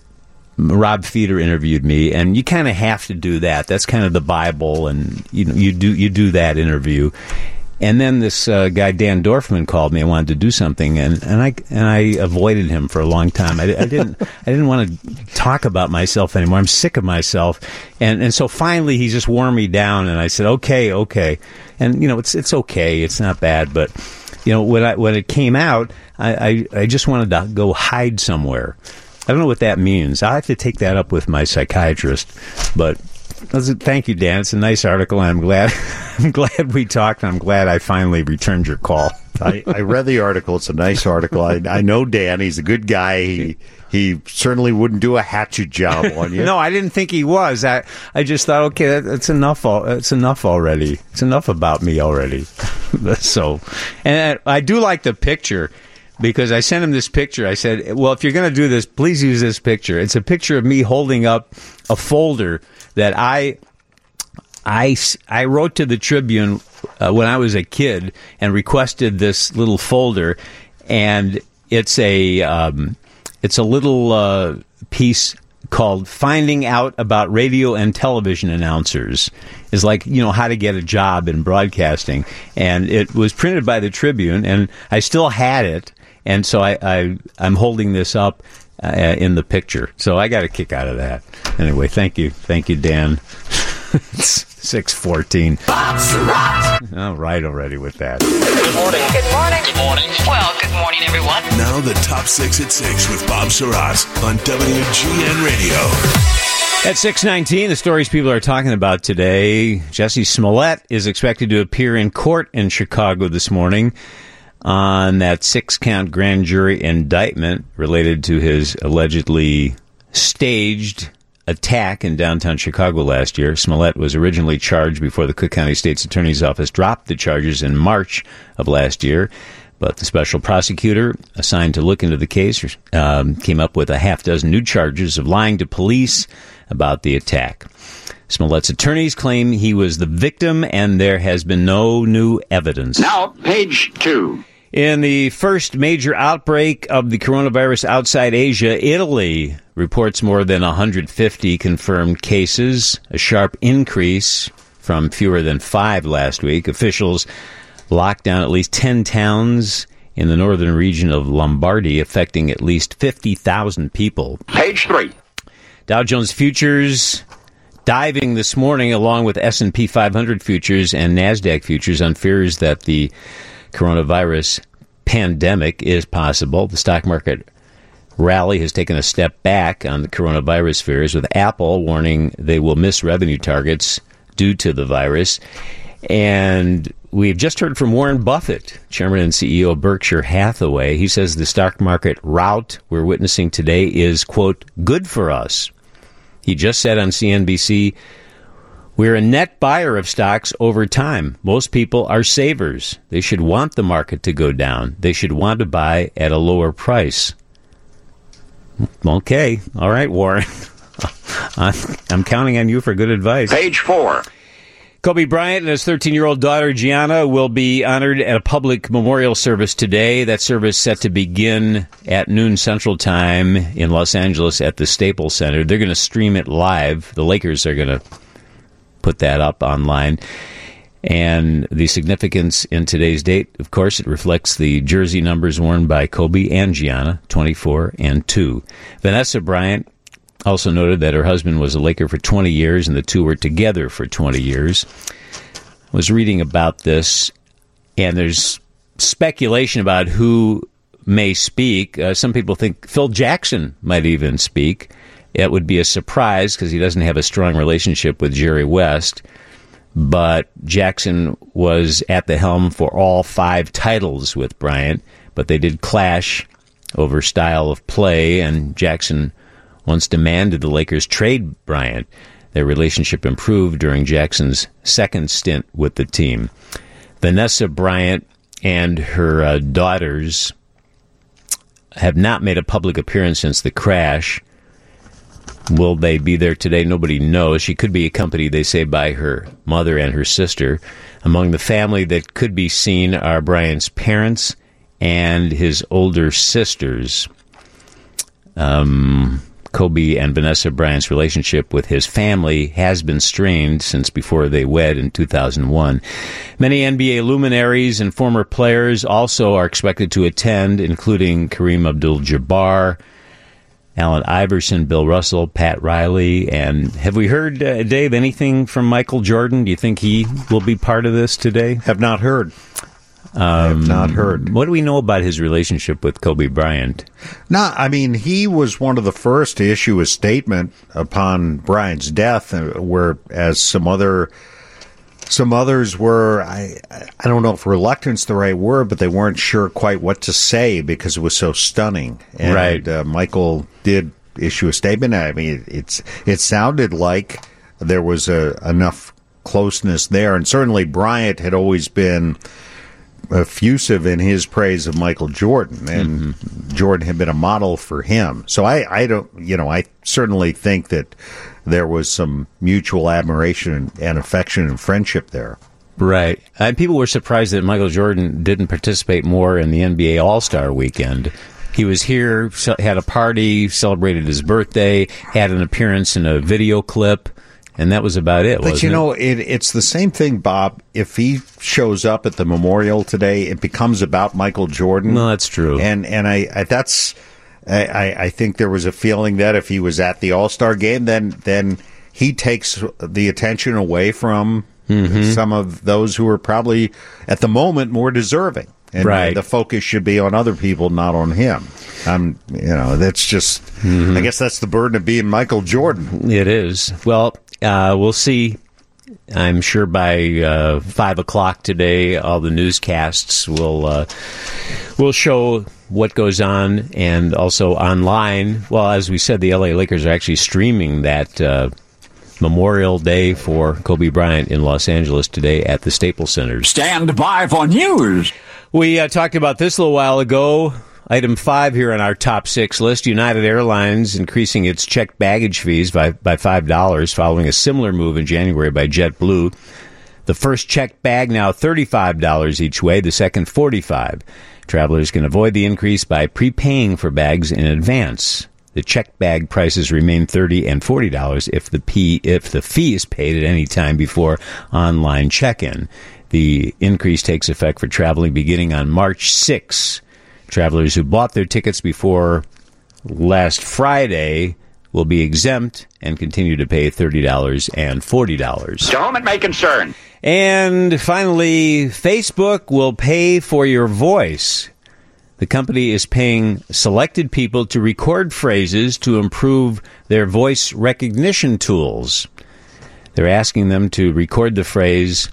Rob Feeder interviewed me, and you kind of have to do that. That's kind of the Bible, and you know, you do you do that interview. And then this uh, guy Dan Dorfman called me and wanted to do something, and, and I and I avoided him for a long time. I, I didn't I didn't want to talk about myself anymore. I'm sick of myself, and and so finally he just wore me down, and I said okay, okay, and you know it's it's okay, it's not bad, but you know when I when it came out, I I, I just wanted to go hide somewhere. I don't know what that means. I have to take that up with my psychiatrist. But thank you, Dan. It's a nice article, and I'm glad I'm glad we talked, and I'm glad I finally returned your call. I, I read the article. It's a nice article. I, I know Dan. He's a good guy. He he certainly wouldn't do a hatchet job on you. No, I didn't think he was. I I just thought, okay, that, that's enough. It's enough already. It's enough about me already. So, and I, I do like the picture. Because I sent him this picture. I said, well, if you're going to do this, please use this picture. It's a picture of me holding up a folder that I I, I wrote to the Tribune uh, when I was a kid and requested this little folder. And it's a, um, it's a little uh, piece called Finding Out About Radio and Television Announcers. Is like, you know, how to get a job in broadcasting. And it was printed by the Tribune, and I still had it. And so I, I, I'm holding this up uh, in the picture. So I got a kick out of that. Anyway, thank you. Thank you, Dan. It's six fourteen. Bob Surratt. All right already with that. Good morning. Good morning. Good morning. Well, good morning, everyone. Now the Top six at six with Bob Surratt on W G N Radio. At six nineteen, the stories people are talking about today, Jussie Smollett is expected to appear in court in Chicago this morning on that six-count grand jury indictment related to his allegedly staged attack in downtown Chicago last year. Smollett was originally charged before the Cook County State's Attorney's Office dropped the charges in March of last year. But the special prosecutor assigned to look into the case um, came up with a half dozen new charges of lying to police about the attack. Smollett's attorneys claim he was the victim, and there has been no new evidence. Now, page two. In the first major outbreak of the coronavirus outside Asia, Italy reports more than one hundred fifty confirmed cases, a sharp increase from fewer than five last week. Officials locked down at least ten towns in the northern region of Lombardy, affecting at least fifty thousand people. Page three. Dow Jones futures diving this morning, along with S and P five hundred futures and NASDAQ futures, on fears that the coronavirus pandemic is possible. The stock market rally has taken a step back on the coronavirus fears, with Apple warning they will miss revenue targets due to the virus. And we've just heard from Warren Buffett, chairman and C E O of Berkshire Hathaway. He says the stock market rout we're witnessing today is, quote, good for us. He just said on C N B C, we're a net buyer of stocks over time. Most people are savers. They should want the market to go down. They should want to buy at a lower price. Okay. All right, Warren. I'm counting on you for good advice. Page four. Kobe Bryant and his thirteen-year-old daughter, Gianna, will be honored at a public memorial service today. That service set to begin at noon Central Time in Los Angeles at the Staples Center. They're going to stream it live. The Lakers are going to put that up online. And the significance in today's date, of course, it reflects the jersey numbers worn by Kobe and Gianna, twenty-four and two. Vanessa Bryant also noted that her husband was a Laker for twenty years, and the two were together for twenty years. I was reading about this, and there's speculation about who may speak. Uh, some people think Phil Jackson might even speak. It would be a surprise because he doesn't have a strong relationship with Jerry West. But Jackson was at the helm for all five titles with Bryant, but they did clash over style of play, and Jackson once demanded the Lakers trade Bryant. Their relationship improved during Jackson's second stint with the team. Vanessa Bryant and her uh, daughters have not made a public appearance since the crash. Will they be there today? Nobody knows. She could be accompanied, they say, by her mother and her sister. Among the family that could be seen are Bryant's parents and his older sisters. Um... Kobe and Vanessa Bryant's relationship with his family has been strained since before they wed in two thousand one. Many N B A luminaries and former players also are expected to attend, including Kareem Abdul-Jabbar, Allen Iverson, Bill Russell, Pat Riley. And have we heard, uh, Dave, anything from Michael Jordan? Do you think he will be part of this today? Have not heard. Um, I have not heard. What do we know about his relationship with Kobe Bryant? No, I mean, he was one of the first to issue a statement upon Bryant's death, uh, whereas some other, some others were, I, I don't know if reluctance the right word, but they weren't sure quite what to say because it was so stunning. And, right. Uh, Michael did issue a statement. I mean, it's it sounded like there was a, enough closeness there, and certainly Bryant had always been effusive in his praise of Michael Jordan, and mm-hmm. Jordan had been a model for him. So I, I don't, you know, I certainly think that there was some mutual admiration and affection and friendship there. Right. And people were surprised that Michael Jordan didn't participate more in the N B A All-Star Weekend. He was here, had a party, celebrated his birthday, had an appearance in a video clip, and that was about it, But, wasn't you know, it? it, it's the same thing, Bob. If he shows up at the memorial today, it becomes about Michael Jordan. No, that's true. And and I, I that's I, I think there was a feeling that if he was at the All-Star game, then then he takes the attention away from mm-hmm. some of those who are probably, at the moment, more deserving. And right. the focus should be on other people, not on him. Um, you know, that's just, mm-hmm. I guess that's the burden of being Michael Jordan. It is. Well, uh, we'll see. I'm sure by uh, five o'clock today, all the newscasts will uh, will show what goes on, and also online. Well, as we said, the L A Lakers are actually streaming that uh, Memorial Day for Kobe Bryant in Los Angeles today at the Staples Center. Stand by for news. We uh, talked about this a little while ago. Item five here on our top six list, United Airlines increasing its checked baggage fees by, by five dollars following a similar move in January by JetBlue. The first checked bag now thirty-five dollars each way, the second forty-five dollars. Travelers can avoid the increase by prepaying for bags in advance. The checked bag prices remain thirty dollars and forty dollars if the, P, if the fee is paid at any time before online check-in. The increase takes effect for traveling beginning on March sixth. Travelers who bought their tickets before last Friday will be exempt and continue to pay thirty dollars and forty dollars. To whom it may concern. And finally, Facebook will pay for your voice. The company is paying selected people to record phrases to improve their voice recognition tools. They're asking them to record the phrase,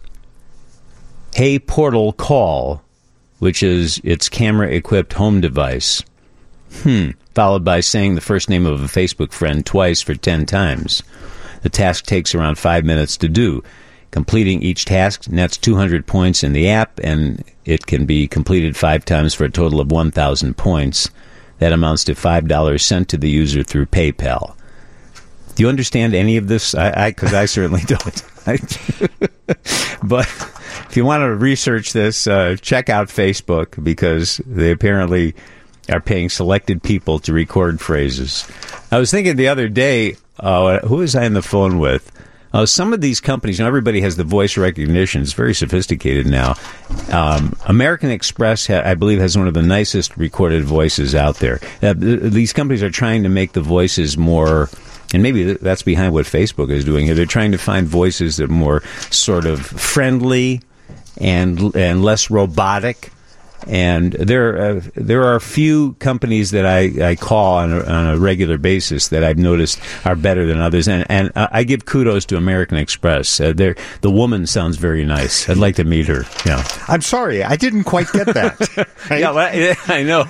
"Hey Portal, call," which is its camera-equipped home device. Hmm. Followed by saying the first name of a Facebook friend twice for ten times. The task takes around five minutes to do. Completing each task nets two hundred points in the app, and it can be completed five times for a total of one thousand points. That amounts to five dollars sent to the user through PayPal. Do you understand any of this? I, because I, I certainly don't. I, but if you want to research this, uh, check out Facebook, because they apparently are paying selected people to record phrases. I was thinking the other day, uh, who was I on the phone with? Uh, some of these companies, you know, everybody has the voice recognition. It's very sophisticated now. Um, American Express, ha- I believe, has one of the nicest recorded voices out there. Uh, th- these companies are trying to make the voices more, and maybe th- that's behind what Facebook is doing here. They're trying to find voices that are more sort of friendly and and less robotic. And there, uh, there are a few companies that I, I call on a, on a regular basis that I've noticed are better than others, and and uh, I give kudos to American Express. Uh, the woman sounds very nice. I'd like to meet her. Yeah, I'm sorry, I didn't quite get that. yeah, well, I know.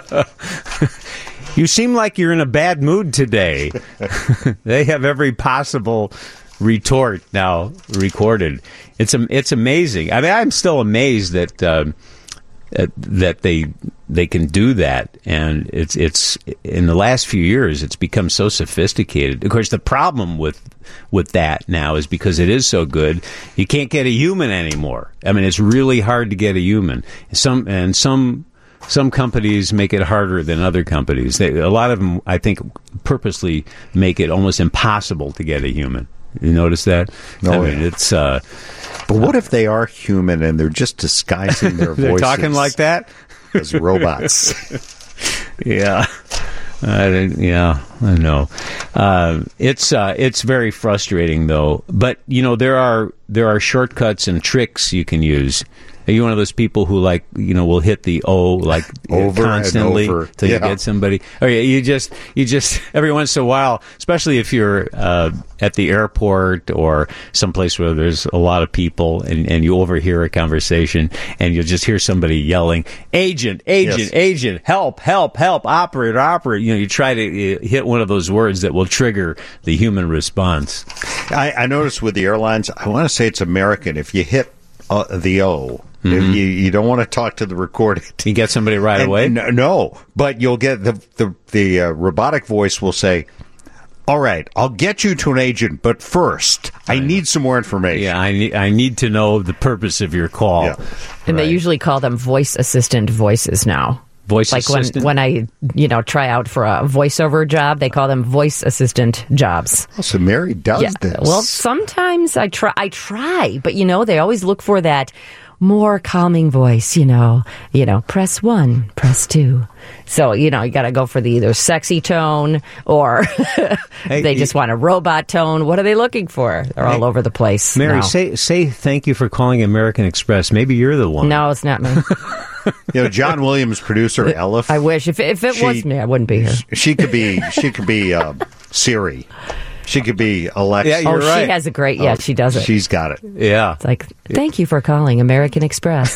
You seem like you're in a bad mood today. They have every possible retort now recorded. It's it's amazing. I mean, I'm still amazed that. Uh, Uh, that they they can do that, and it's it's in the last few years it's become so sophisticated. Of course, the problem with with that now is because it is so good, you can't get a human anymore. I mean, it's really hard to get a human. Some and some some companies make it harder than other companies. They, a lot of them, I think, purposely make it almost impossible to get a human. You notice that? No, I mean, yeah. it's. Uh, But what if they are human and they're just disguising their they're voices? They're talking like that? As robots. Yeah. I didn't, yeah, I know. Uh, it's uh, it's very frustrating, though. But, you know, there are there are shortcuts and tricks you can use. Are you one of those people who, like, you know, will hit the O, like, over constantly and over. till Yeah. you get somebody? Or you just, you just, every once in a while, especially if you're uh, at the airport or someplace where there's a lot of people and, and you overhear a conversation and you'll just hear somebody yelling, agent, agent, Yes. agent, help, help, help, operator, operator. You know, you try to uh, hit one of those words that will trigger the human response. I, I noticed with the airlines, I want to say it's American. If you hit uh, the O, Mm-hmm. if you, you don't want to talk to the recorded. You get somebody right And- away? No, no, but you'll get the the, the uh, robotic voice will say, all right, I'll get you to an agent, but first, I, I need some more information. Yeah, I need, I need to know the purpose of your call. Yeah. And Right. they usually call them voice assistant voices now. Voice like assistant? when when I you know try out for a voiceover job, they call them voice assistant jobs. Oh, so Mary does Yeah. this. Well, sometimes I try. I try, but you know they always look for that more calming voice. You know, you know, press one, press two. So you know you got to go for the either sexy tone or Hey, they you- just want a robot tone. What are they looking for? They're all over the place. Mary, now. say say thank you for calling American Express. Maybe you're the one. No, it's not me. You know, John Williams, producer Elif. I wish if if it She- was me, I wouldn't be here. She could be. She could be uh, Siri. She could be Alexa. Yeah, you're oh, right. she has a great. Yeah, Oh, she does it. She's got it. Yeah. It's like, thank you for calling American Express.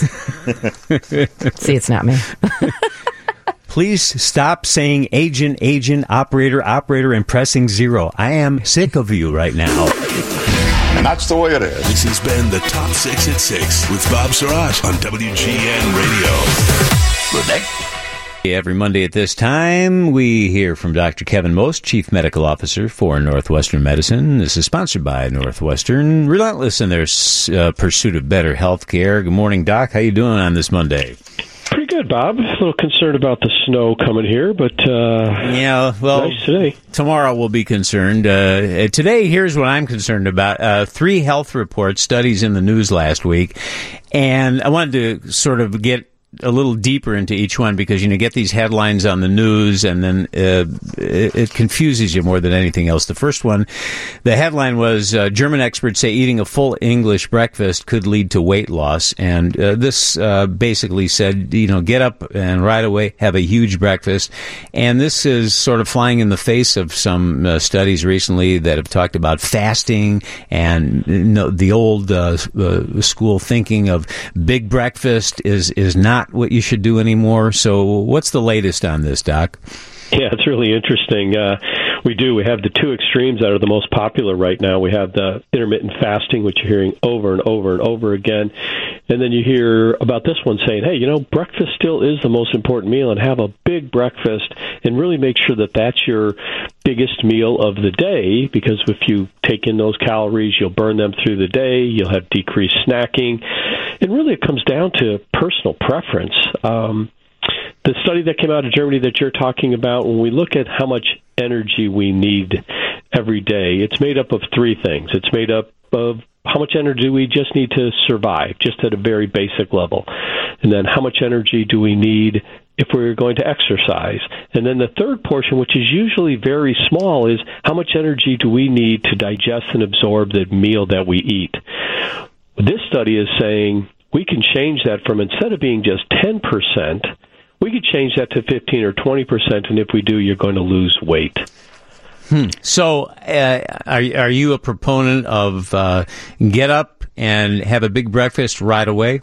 See, it's not me. Please stop saying agent, agent, operator, operator, and pressing zero. I am sick of you right now. And that's the way it is. This has been the Top Six at Six with Bob Siraj on W G N Radio. Good day. Every Monday at this time, we hear from Doctor Kevin Most, Chief Medical Officer for Northwestern Medicine. This is sponsored by Northwestern, relentless in their uh, pursuit of better health care. Good morning, Doc. How you doing on this Monday? Pretty good, Bob. A little concerned about the snow coming here, but uh, yeah, well, nice today. Tomorrow we'll be concerned. Uh, today, here's what I'm concerned about. Uh, three health reports, studies in the news last week, and I wanted to sort of get a little deeper into each one because, you know, get these headlines on the news and then uh, it, it confuses you more than anything else. The first one, the headline was, uh, German experts say eating a full English breakfast could lead to weight loss. And uh, this uh, basically said, you know, get up and right away have a huge breakfast. And this is sort of flying in the face of some uh, studies recently that have talked about fasting and, you know, the old uh, uh, school thinking of big breakfast is, is not what you should do anymore. So what's the latest on this, Doc? Yeah, it's really interesting. Uh, We do. We have the two extremes that are the most popular right now. We have the intermittent fasting, which you're hearing over and over and over again. And then you hear about this one saying, hey, you know, breakfast still is the most important meal, and have a big breakfast and really make sure that that's your biggest meal of the day, because if you take in those calories, you'll burn them through the day, you'll have decreased snacking. And really it comes down to personal preference. Um, the study that came out of Germany that you're talking about, when we look at how much energy we need every day, it's made up of three things. It's made up of how much energy we just need to survive, just at a very basic level. And then how much energy do we need if we're going to exercise? And then the third portion, which is usually very small, is how much energy do we need to digest and absorb the meal that we eat? This study is saying we can change that from, instead of being just ten percent, we could change that to fifteen or twenty percent, and if we do, you're going to lose weight. Hmm. So, uh, are are you a proponent of uh, get up and have a big breakfast right away?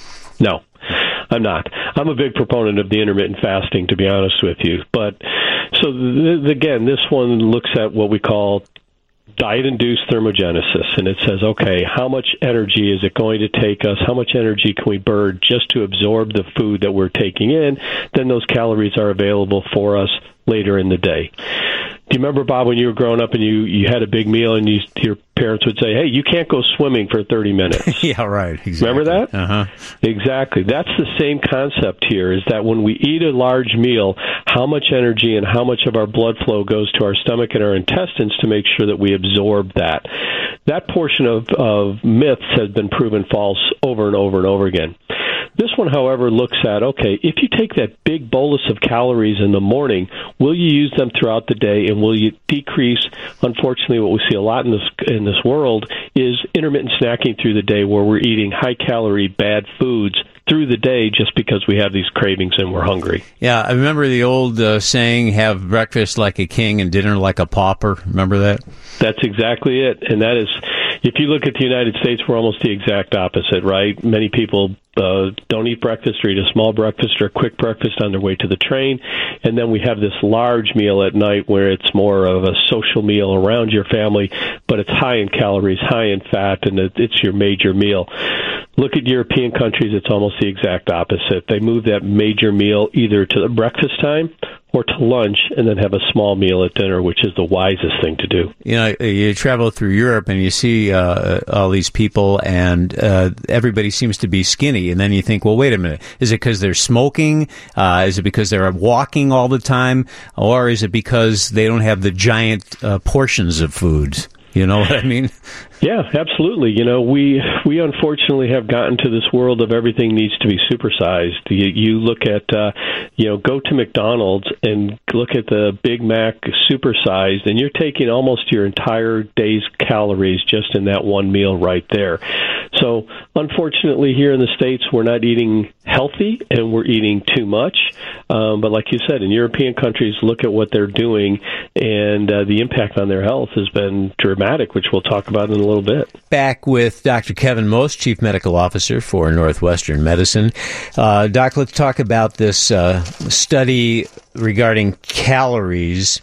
No, I'm not. I'm a big proponent of the intermittent fasting, to be honest with you. But so th- again, this one looks at what we call diet-induced thermogenesis, and it says, okay, how much energy is it going to take us? How much energy can we burn just to absorb the food that we're taking in? Then those calories are available for us later in the day. Do you remember, Bob, when you were growing up and you, you had a big meal and you, your parents would say, hey, you can't go swimming for thirty minutes? Yeah, right. Exactly. Remember that? Uh-huh. Exactly. That's the same concept here, is that when we eat a large meal, how much energy and how much of our blood flow goes to our stomach and our intestines to make sure that we absorb that. That portion of, of myths has been proven false over and over and over again. This one, however, looks at, okay, if you take that big bolus of calories in the morning, will you use them throughout the day, and will you decrease, unfortunately, what we see a lot in this in this world is intermittent snacking through the day, where we're eating high-calorie, bad foods through the day just because we have these cravings and we're hungry. Yeah, I remember the old uh, saying, have breakfast like a king and dinner like a pauper. Remember that? That's exactly it. And that is, if you look at the United States, we're almost the exact opposite, right? Many people uh, don't eat breakfast or eat a small breakfast or a quick breakfast on their way to the train. And then we have this large meal at night where it's more of a social meal around your family, but it's high in calories, high in fat, and it's your major meal. Look at European countries, it's almost the exact opposite. They move that major meal either to the breakfast time or to lunch, and then have a small meal at dinner, which is the wisest thing to do. You know, you travel through Europe and you see uh, all these people, and uh, everybody seems to be skinny. And then you think, well, wait a minute. Is it because they're smoking? Uh, is it because they're walking all the time? Or is it because they don't have the giant uh, portions of food? You know what I mean? Yeah, absolutely. You know, we we unfortunately have gotten to this world of everything needs to be supersized. You, you look at, uh, you know, go to McDonald's and look at the Big Mac supersized, and you're taking almost your entire day's calories just in that one meal right there. So, unfortunately, here in the States, we're not eating healthy, and we're eating too much. Um, but like you said, in European countries, look at what they're doing, and uh, the impact on their health has been dramatic, which we'll talk about in a little bit. Back with Doctor Kevin Most, Chief Medical Officer for Northwestern Medicine. Uh, Doc, let's talk about this uh, study regarding calories.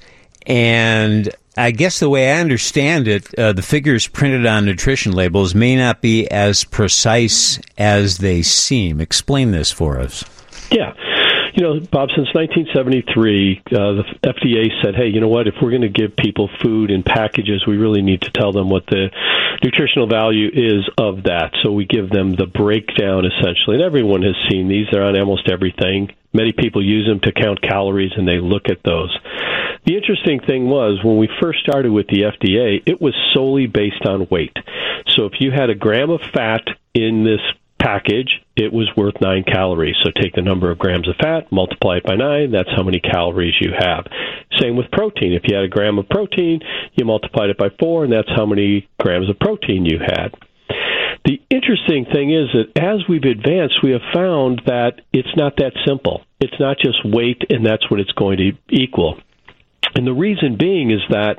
And I guess the way I understand it, uh, the figures printed on nutrition labels may not be as precise as they seem. Explain this for us. Yeah. You know, Bob, since nineteen seventy-three, uh, the F D A said, hey, you know what, if we're going to give people food in packages, we really need to tell them what the nutritional value is of that. So we give them the breakdown, essentially. And everyone has seen these. They're on almost everything. Many people use them to count calories, and they look at those. The interesting thing was, when we first started with the F D A, it was solely based on weight. So if you had a gram of fat in this package, it was worth nine calories. So take the number of grams of fat, multiply it by nine, that's how many calories you have. Same with protein. If you had a gram of protein, you multiplied it by four, and that's how many grams of protein you had. The interesting thing is that as we've advanced, we have found that it's not that simple. It's not just weight, and that's what it's going to equal. And the reason being is that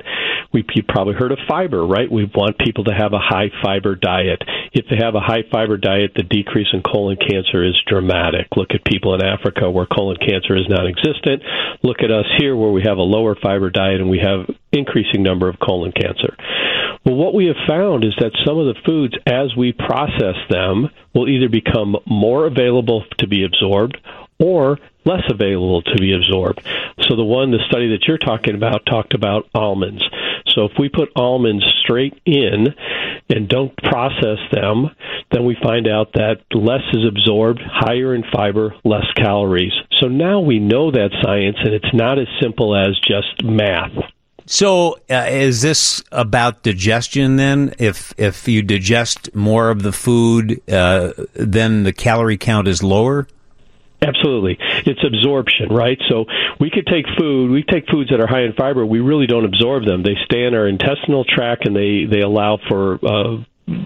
We you probably heard of fiber, right? We want people to have a high fiber diet. If they have a high fiber diet, the decrease in colon cancer is dramatic. Look at people in Africa where colon cancer is non-existent. Look at us here where we have a lower fiber diet and we have increasing number of colon cancer. Well, what we have found is that some of the foods, as we process them, will either become more available to be absorbed or less available to be absorbed. So the one, the study that you're talking about, talked about almonds. So if we put almonds straight in and don't process them, then we find out that less is absorbed, higher in fiber, less calories. So now we know that science, and it's not as simple as just math. So uh, is this about digestion then? If if you digest more of the food, uh, then the calorie count is lower? Absolutely. It's absorption, right? So we could take food, we take foods that are high in fiber, we really don't absorb them. They stay in our intestinal tract and they, they allow for uh,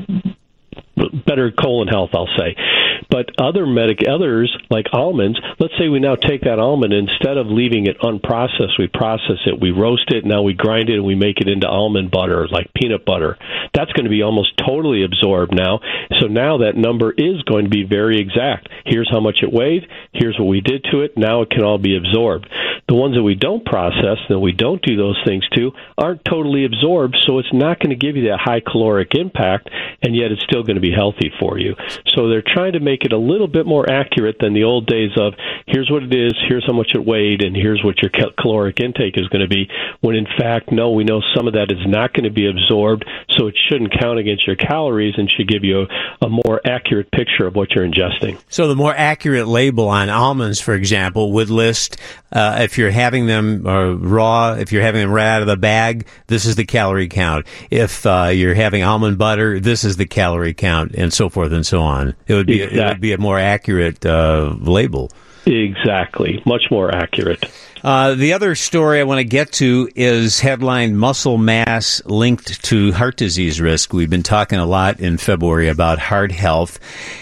better colon health, I'll say. But other medic, others, like almonds, let's say we now take that almond, instead of leaving it unprocessed, we process it, we roast it, now we grind it, and we make it into almond butter, like peanut butter. That's going to be almost totally absorbed now. So now that number is going to be very exact. Here's how much it weighed, here's what we did to it, now it can all be absorbed. The ones that we don't process, that we don't do those things to, aren't totally absorbed, so it's not going to give you that high caloric impact, and yet it's still going to be healthy for you. So they're trying to make it a little bit more accurate than the old days of here's what it is, here's how much it weighed, and here's what your cal- caloric intake is going to be, when in fact, no, we know some of that is not going to be absorbed, so it shouldn't count against your calories and should give you a, a more accurate picture of what you're ingesting. So the more accurate label on almonds, for example, would list uh, if you're having them uh, raw, if you're having them right out of the bag, this is the calorie count. If uh, you're having almond butter, this is the calorie count, and so forth and so on. It would be, exactly. It would be a more accurate uh, label. Exactly. Much more accurate. Uh, the other story I want to get to is headlined Muscle Mass Linked to Heart Disease Risk. We've been talking a lot in February about heart health.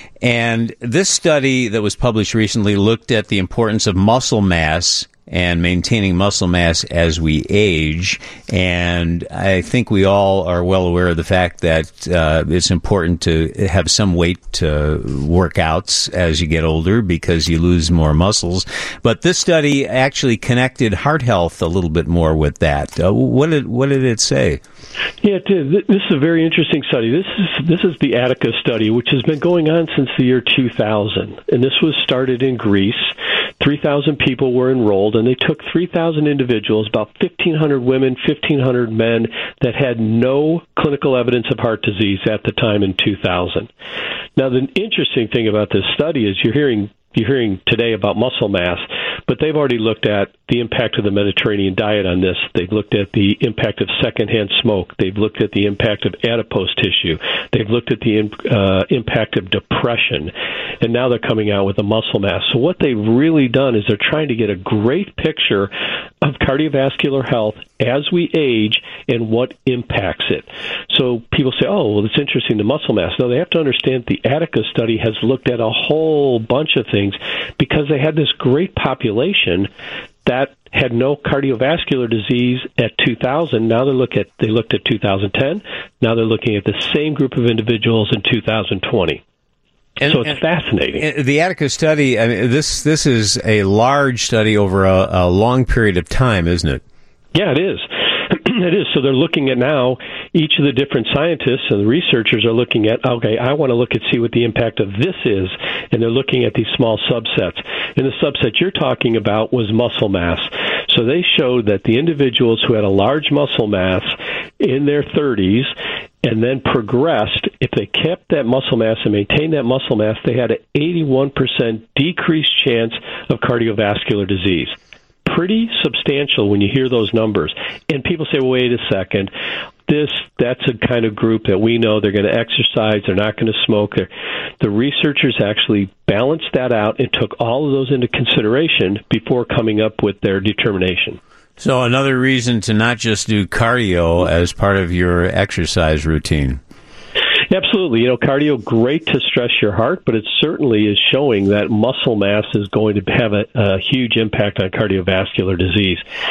And this study that was published recently looked at the importance of muscle mass and maintaining muscle mass as we age. And I think we all are well aware of the fact that uh, it's important to have some weight uh, workouts as you get older because you lose more muscles. But this study actually connected heart health a little bit more with that. Uh, what did what did it say? Yeah, it did. This is a very interesting study. This is this is the Attica study, which has been going on since the year two thousand. And this was started in Greece. three thousand people were enrolled, and they took three thousand individuals, about fifteen hundred women, fifteen hundred men, that had no clinical evidence of heart disease at the time in two thousand. Now, the interesting thing about this study is you're hearing you're hearing today about muscle mass, but they've already looked at the impact of the Mediterranean diet on this. They've looked at the impact of secondhand smoke. They've looked at the impact of adipose tissue. They've looked at the uh, impact of depression. And now they're coming out with a muscle mass. So what they've really done is they're trying to get a great picture of cardiovascular health as we age and what impacts it. So people say, oh, well, it's interesting, the muscle mass. No, they have to understand the Attica study has looked at a whole bunch of things because they had this great population that had no cardiovascular disease at two thousand. Now they look at they looked at two thousand ten. Now they're looking at the same group of individuals in two thousand twenty. And, so it's and, fascinating. And the Attica study, I mean, this this is a large study over a, a long period of time, isn't it? Yeah, it is. It is. So they're looking at now, each of the different scientists and the researchers are looking at, okay, I want to look and see what the impact of this is, and they're looking at these small subsets. And the subset you're talking about was muscle mass. So they showed that the individuals who had a large muscle mass in their thirties and then progressed, if they kept that muscle mass and maintained that muscle mass, they had an eighty-one percent decreased chance of cardiovascular disease. Pretty substantial when you hear those numbers. And people say, well, wait a second, this that's a kind of group that we know they're going to exercise, they're not going to smoke. They're, the researchers actually balanced that out and took all of those into consideration before coming up with their determination. So another reason to not just do cardio as part of your exercise routine. Absolutely. You know, cardio, great to stress your heart, but it certainly is showing that muscle mass is going to have a, a huge impact on cardiovascular disease.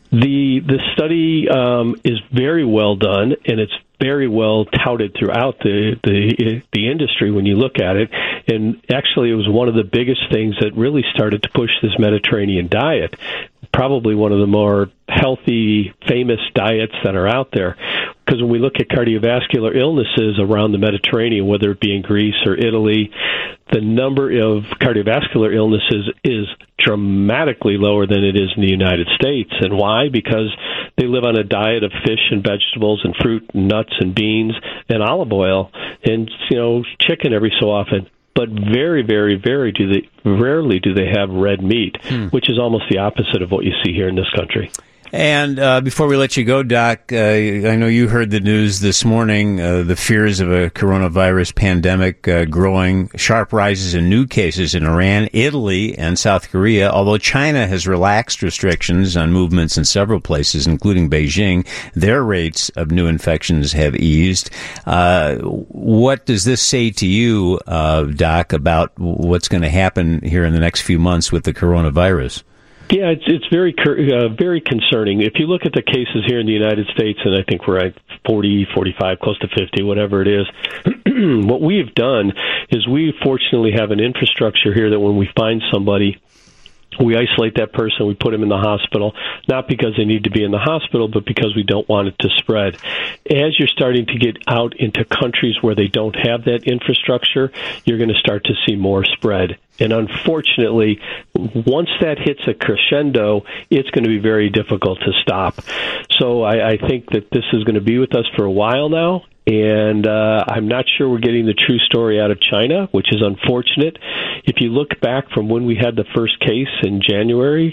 The the study um, is very well done, and it's very well touted throughout the, the the industry when you look at it. And actually, it was one of the biggest things that really started to push this Mediterranean diet. Probably one of the more healthy, famous diets that are out there. Because when we look at cardiovascular illnesses around the Mediterranean, whether it be in Greece or Italy, the number of cardiovascular illnesses is dramatically lower than it is in the United States. And why? Because they live on a diet of fish and vegetables and fruit and nuts and beans and olive oil and, you know, chicken every so often. But very, very, very do they rarely do they have red meat, hmm. which is almost the opposite of what you see here in this country. And uh, before we let you go, Doc, uh, I know you heard the news this morning, uh, the fears of a coronavirus pandemic uh, growing, sharp rises in new cases in Iran, Italy, and South Korea, although China has relaxed restrictions on movements in several places, including Beijing. Their rates of new infections have eased. Uh, what does this say to you, uh, Doc, about what's going to happen here in the next few months with the coronavirus? Yeah, it's it's very uh, very concerning. If you look at the cases here in the United States, and I think we're at forty, forty-five, close to fifty, whatever it is, what we've done is we fortunately have an infrastructure here that when we find somebody, we isolate that person, we put them in the hospital, not because they need to be in the hospital, but because we don't want it to spread. As you're starting to get out into countries where they don't have that infrastructure, you're going to start to see more spread. And unfortunately, once that hits a crescendo, it's going to be very difficult to stop. So I, I think that this is going to be with us for a while now. And uh, I'm not sure we're getting the true story out of China, which is unfortunate. If you look back from when we had the first case in January,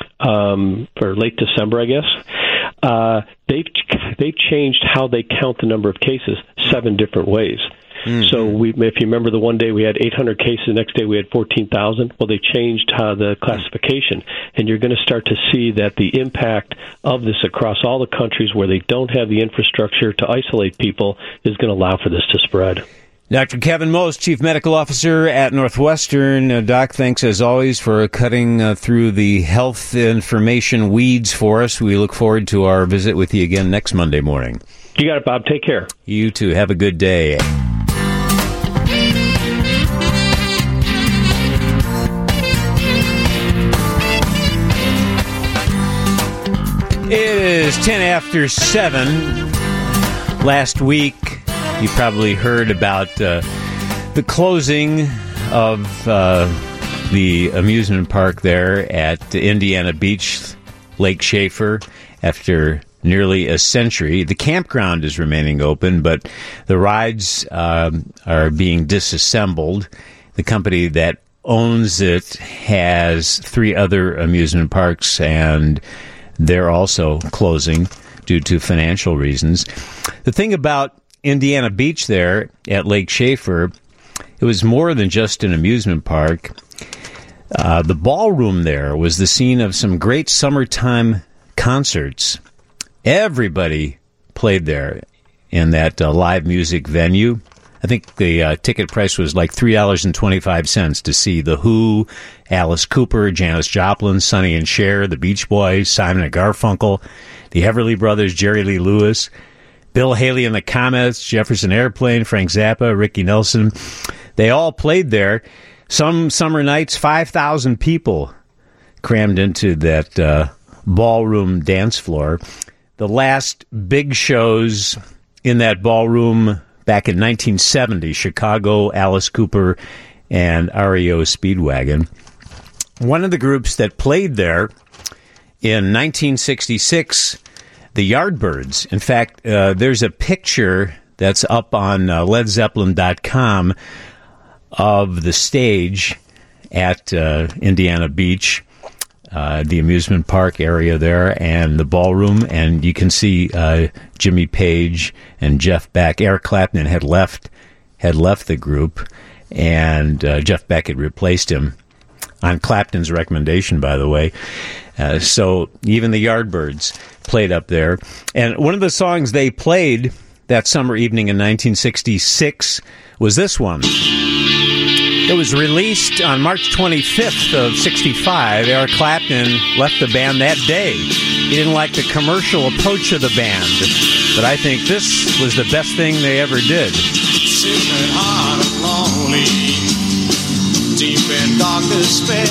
um, or late December, I guess, uh, they've they've changed how they count the number of cases seven different ways. Mm-hmm. So we, if you remember, the one day we had eight hundred cases, the next day we had fourteen thousand. Well, they changed uh, the classification, and you're going to start to see that the impact of this across all the countries where they don't have the infrastructure to isolate people is going to allow for this to spread. Doctor Kevin Most, Chief Medical Officer at Northwestern. Uh, Doc, thanks as always for cutting uh, through the health information weeds for us. We look forward to our visit with you again next Monday morning. You got it, Bob. Take care. You too. Have a good day. It is ten after seven. Last week, you probably heard about uh, the closing of uh, the amusement park there at Indiana Beach, Lake Schaefer, after nearly a century. The campground is remaining open, but the rides um, are being disassembled. The company that owns it has three other amusement parks, and they're also closing due to financial reasons. The thing about Indiana Beach there at Lake Schaefer, it was more than just an amusement park. Uh, the ballroom there was the scene of some great summertime concerts. Everybody played there in that uh, live music venue. I think the uh, ticket price was like three dollars and twenty-five cents to see The Who, Alice Cooper, Janis Joplin, Sonny and Cher, the Beach Boys, Simon and Garfunkel, the Everly Brothers, Jerry Lee Lewis, Bill Haley and the Comets, Jefferson Airplane, Frank Zappa, Ricky Nelson. They all played there. Some summer nights, five thousand people crammed into that uh, ballroom dance floor. The last big shows in that ballroom back in nineteen seventy, Chicago, Alice Cooper, and R E O Speedwagon. One of the groups that played there in nineteen sixty-six, the Yardbirds. In fact, uh, there's a picture that's up on uh, Led Zeppelin dot com of the stage at uh, Indiana Beach, uh, the amusement park area there, and the ballroom, and you can see uh, Jimmy Page and Jeff Beck. Eric Clapton had left had left the group, and uh, Jeff Beck had replaced him on Clapton's recommendation, by the way. Uh, so even the Yardbirds played up there. And one of the songs they played that summer evening in nineteen sixty-six was this one. It was released on March twenty-fifth of sixty-five. Eric Clapton left the band that day. He didn't like the commercial approach of the band, but I think this was the best thing they ever did. Sitting hard and lonely, deep in dark despair.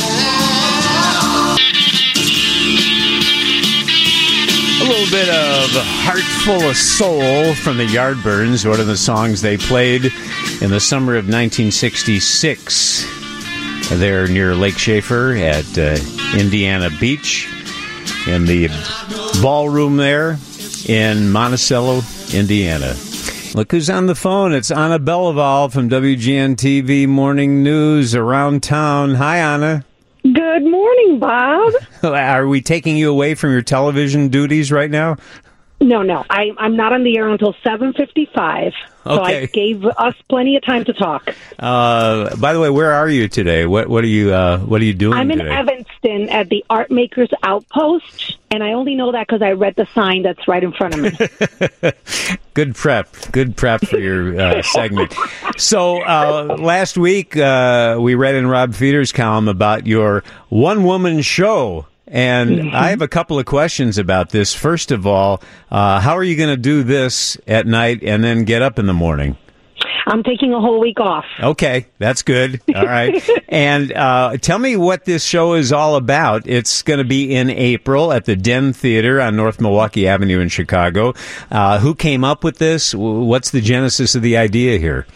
A little bit of Heart Full of Soul from the Yardbirds, one of the songs they played in the summer of nineteen sixty-six. They're near Lake Schaefer at uh, Indiana Beach in the ballroom there in Monticello, Indiana. Look who's on the phone. It's Anna Bellaval from W G N T V Morning News Around Town. Hi, Anna. Good morning, Bob. Are we taking you away from your television duties right now? No, no. I, I'm not on the air until seven fifty-five, so Okay. I gave us plenty of time to talk. Uh, by the way, where are you today? What what are you uh, what are you doing I'm in today? Evanston at the Art Makers Outpost, and I only know that because I read the sign that's right in front of me. Good prep. Good prep for your uh, segment. So uh, last week, uh, we read in Rob Feeder's column about your one-woman show. And Mm-hmm. I have a couple of questions about this. First of all, uh, how are you going to do this at night and then get up in the morning? I'm taking a whole week off. Okay, that's good. All right. And uh, tell me what this show is all about. It's going to be in April at the Den Theater on North Milwaukee Avenue in Chicago. Uh, who came up with this? What's the genesis of the idea here?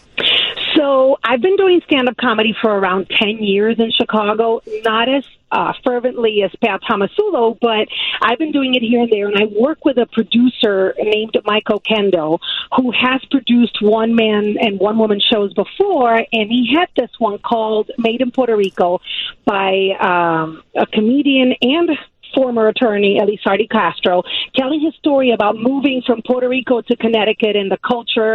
So I've been doing stand-up comedy for around ten years in Chicago, not as uh, fervently as Pat Tomasulo, but I've been doing it here and there, and I work with a producer named Mike Okendo, who has produced one-man and one-woman shows before, and he had this one called Made in Puerto Rico by um, a comedian and former attorney Elizardi Castro, telling his story about moving from Puerto Rico to Connecticut and the culture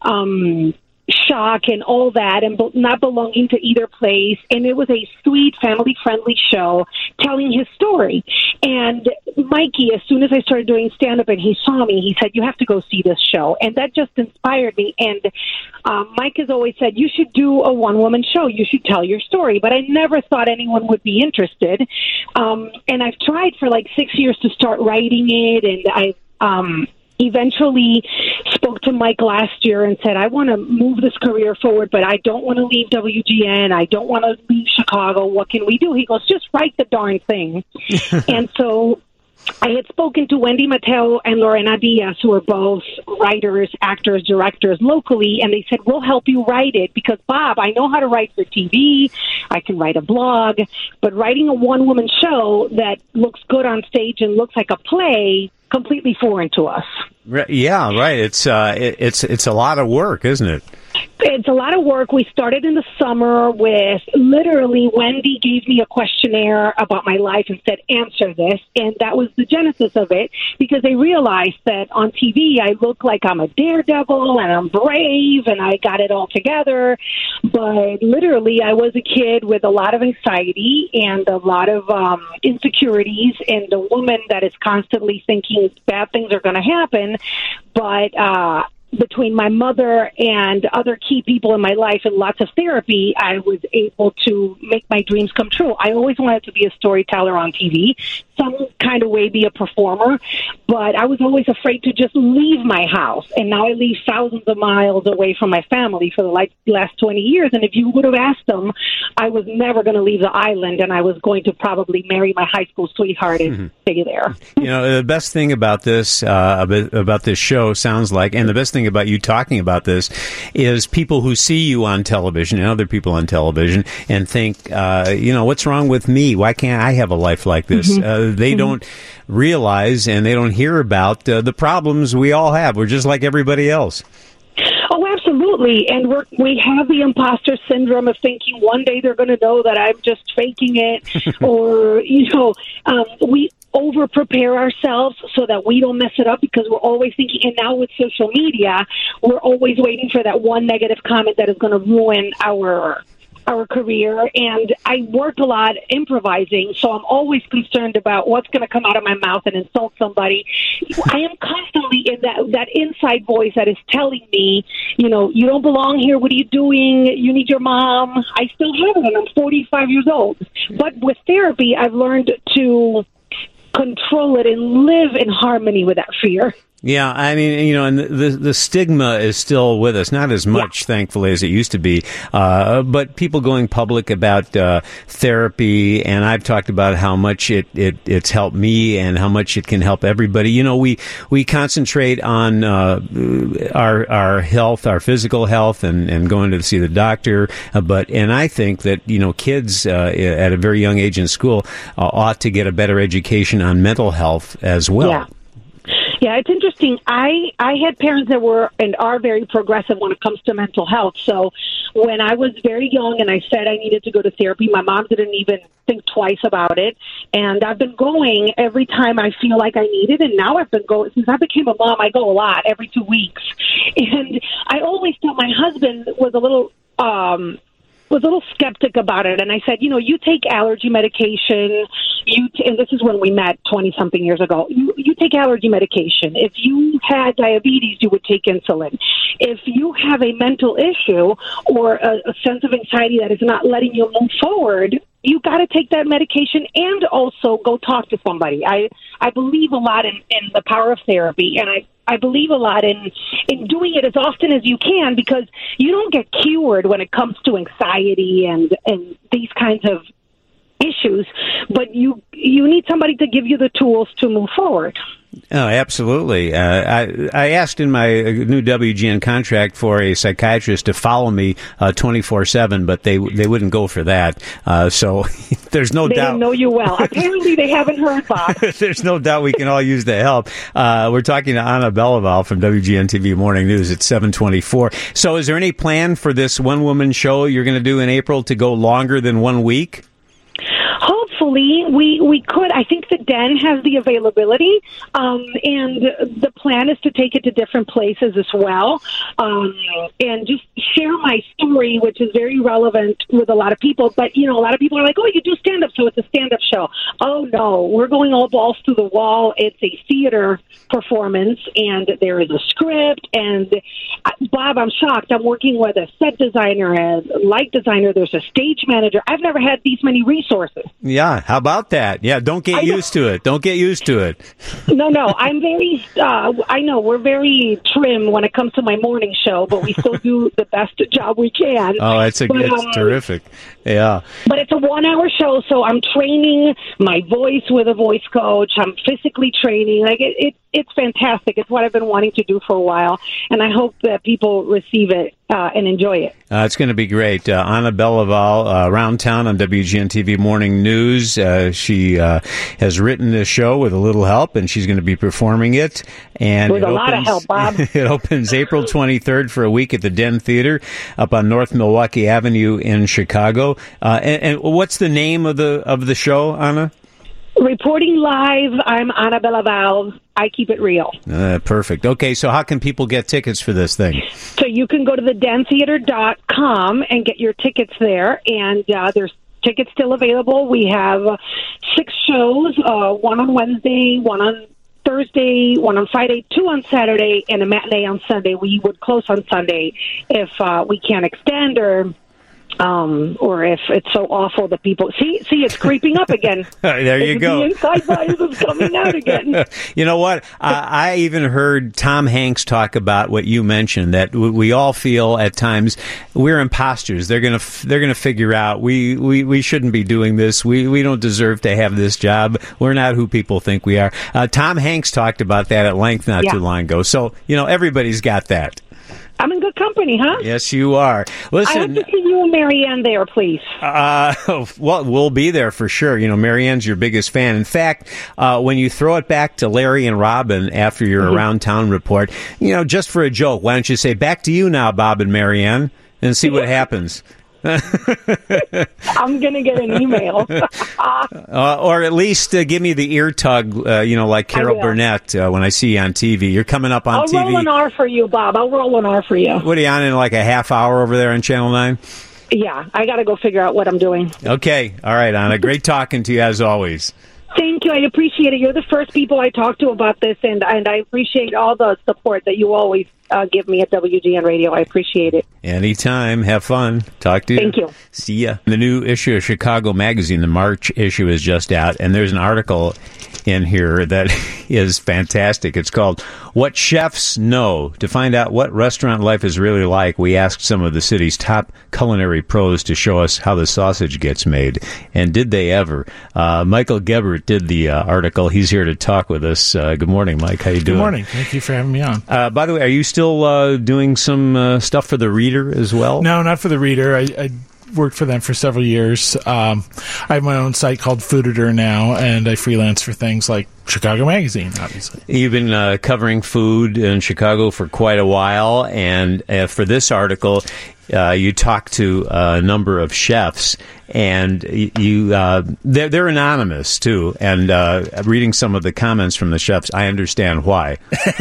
um shock and all that, and be- not belonging to either place. And it was a sweet, family-friendly show telling his story. And Mikey, as soon as I started doing stand-up and he saw me, he said, you have to go see this show. And that just inspired me. And um, Mike has always said, you should do a one-woman show. You should tell your story. But I never thought anyone would be interested. Um, and I've tried for like six years to start writing it, and I um eventually spoke to Mike last year and said, I want to move this career forward, but I don't want to leave W G N. I don't want to leave Chicago. What can we do? He goes, just write the darn thing. And so I had spoken to Wendy Mateo and Lorena Diaz, who are both writers, actors, directors locally, and they said, we'll help you write it because, Bob, I know how to write for T V. I can write a blog, but writing a one-woman show that looks good on stage and looks like a play, completely foreign to us. Yeah, right. It's uh, it, it's it's a lot of work, isn't it? It's a lot of work. We started in the summer with literally Wendy gave me a questionnaire about my life and said, answer this. And that was the genesis of it because they realized that on T V, I look like I'm a daredevil and I'm brave and I got it all together. But literally, I was a kid with a lot of anxiety and a lot of um, insecurities and a woman that is constantly thinking bad things are going to happen. But, uh, between my mother and other key people in my life and lots of therapy, I was able to make my dreams come true. I always wanted to be a storyteller on T V, some kind of way be a performer, but I was always afraid to just leave my house. And now I leave thousands of miles away from my family for the like, last twenty years. And if you would have asked them, I was never going to leave the island, and I was going to probably marry my high school sweetheart and mm-hmm. stay there. You know, the best thing about this, uh, about, about this show sounds like, and the best thing about you talking about this is people who see you on television and other people on television and think, uh, you know, what's wrong with me? Why can't I have a life like this? Mm-hmm. Uh, they mm-hmm. don't realize and they don't hear about uh, the problems we all have. We're just like everybody else. Oh, absolutely. And we're, we have the imposter syndrome of thinking one day they're going to know that I'm just faking it. Or, you know, um, we over prepare ourselves so that we don't mess it up because we're always thinking, and now with social media, we're always waiting for that one negative comment that is going to ruin our our career. And I work a lot improvising, so I'm always concerned about what's going to come out of my mouth and insult somebody. I am constantly in that, that inside voice that is telling me, you know, you don't belong here. What are you doing? You need your mom. I still have it, and I'm forty-five years old. But with therapy, I've learned to control it and live in harmony with that fear. Yeah, I mean, you know, and the the stigma is still with us, not as much, yeah. thankfully, as it used to be. Uh, but people going public about uh, therapy, and I've talked about how much it, it it's helped me and how much it can help everybody. You know, we we concentrate on uh, our our health, our physical health, and, and going to see the doctor. Uh, but and I think that you know, kids uh, at a very young age in school uh, ought to get a better education on mental health as well. Yeah. Yeah, it's interesting. I, I had parents that were and are very progressive when it comes to mental health. So when I was very young and I said I needed to go to therapy, my mom didn't even think twice about it. And I've been going every time I feel like I need it. And now I've been going, since I became a mom, I go a lot, every two weeks. And I always thought my husband was a little... Um, was a little skeptic about it, and I said, you know, you take allergy medication, you t- and this is when we met twenty-something years ago, you, you take allergy medication. If you had diabetes, you would take insulin. If you have a mental issue or a, a sense of anxiety that is not letting you move forward, you got to take that medication and also go talk to somebody. I, I believe a lot in, in the power of therapy, and I I believe a lot in in doing it as often as you can, because you don't get cured when it comes to anxiety and, and these kinds of issues, but you you need somebody to give you the tools to move forward. Oh, absolutely. Uh, I I asked in my new W G N contract for a psychiatrist to follow me uh, twenty-four seven, but they they wouldn't go for that. Uh, so there's no they doubt. They didn't know you well. Apparently, they haven't heard, Bob. There's no doubt we can all use the help. Uh, we're talking to Anna Belival from W G N T V Morning News at seven twenty-four. So is there any plan for this one-woman show you're going to do in April to go longer than one week? Hopefully, we, we could. I think the Den has the availability, um, and the plan is to take it to different places as well, um, and just share my story, which is very relevant with a lot of people. But, you know, a lot of people are like, oh, you do stand-up, so it's a stand-up show. Oh, no, we're going all balls to the wall. It's a theater performance, and there is a script. And, Bob, I'm shocked. I'm working with a set designer, a light designer. There's a stage manager. I've never had these many resources. Yeah, how about that? Yeah, don't get used to it. Don't get used to it. No, no, I'm very, uh, I know, we're very trim when it comes to my morning show, but we still do the best job we can. Oh, that's, a, but, that's um, terrific. Yeah. But it's a one-hour show, so I'm training my voice with a voice coach. I'm physically training. Like it, it, it's fantastic. It's what I've been wanting to do for a while, and I hope that people receive it uh, and enjoy it. Uh, it's going to be great. Uh, Anna Belival, uh, around town on W G N T V Morning News. Uh, she uh, has written this show with a little help, and she's going to be performing it. And with it a opens, lot of help, Bob. It opens April twenty-third for a week at the Den Theater up on North Milwaukee Avenue in Chicago. Uh, and, and what's the name of the of the show, Anna? Reporting live, I'm Anna Belival. I keep it real. Uh, perfect. Okay, so how can people get tickets for this thing? So you can go to the den theater dot com and get your tickets there, and uh, there's tickets still available. We have uh, six shows, uh, one on Wednesday, one on Thursday, one on Friday, two on Saturday, and a matinee on Sunday. We would close on Sunday if uh, we can't extend or... Um, or if it's so awful that people see, see, it's creeping up again. There you it's, go. The inside bias is coming out again. You know what? I, I even heard Tom Hanks talk about what you mentioned, that we all feel at times we're imposters. They're gonna, they're gonna figure out we, we, we shouldn't be doing this. We, we don't deserve to have this job. We're not who people think we are. Uh, Tom Hanks talked about that at length not yeah. too long ago. So, you know, everybody's got that. I'm in good company, huh? Yes, you are. Listen, I hope to see you and Marianne there, please. Uh, well, we'll be there for sure. You know, Marianne's your biggest fan. In fact, uh, when you throw it back to Larry and Robin after your mm-hmm. around town report, you know, just for a joke, why don't you say, back to you now, Bob and Marianne, and see what happens. I'm going to get an email. uh, or at least uh, give me the ear tug, uh, you know, like Carol Burnett uh, when I see you on T V. You're coming up on I'll T V. I'll roll an R for you, Bob. I'll roll an R for you. What are you on in like a half hour over there on Channel nine? Yeah, I got to go figure out what I'm doing. Okay. All right, Anna. Great talking to you as always. Thank you. I appreciate it. You're the first people I talk to about this, and, and I appreciate all the support that you always uh, give me at W G N Radio. I appreciate it. Anytime. Have fun. Talk to you. Thank you. See ya. The new issue of Chicago Magazine, the March issue, is just out, and there's an article in here that is fantastic. It's called What Chefs Know. To find out what restaurant life is really like, we asked some of the city's top culinary pros to show us how the sausage gets made. And did they ever? Uh, Michael Gebert did the uh, article. He's here to talk with us. Uh, good morning, Mike. How you doing? Good morning. Thank you for having me on. Uh, by the way, are you still uh, doing some uh, stuff for the Reader as well? No, not for the Reader. I, I worked for them for several years. Um, I have my own site called Fooditor now, and I freelance for things like Chicago Magazine, obviously. You've been uh, covering food in Chicago for quite a while, and uh, for this article, uh, you talked to a number of chefs, and you uh, they're, they're anonymous, too. And uh, reading some of the comments from the chefs, I understand why.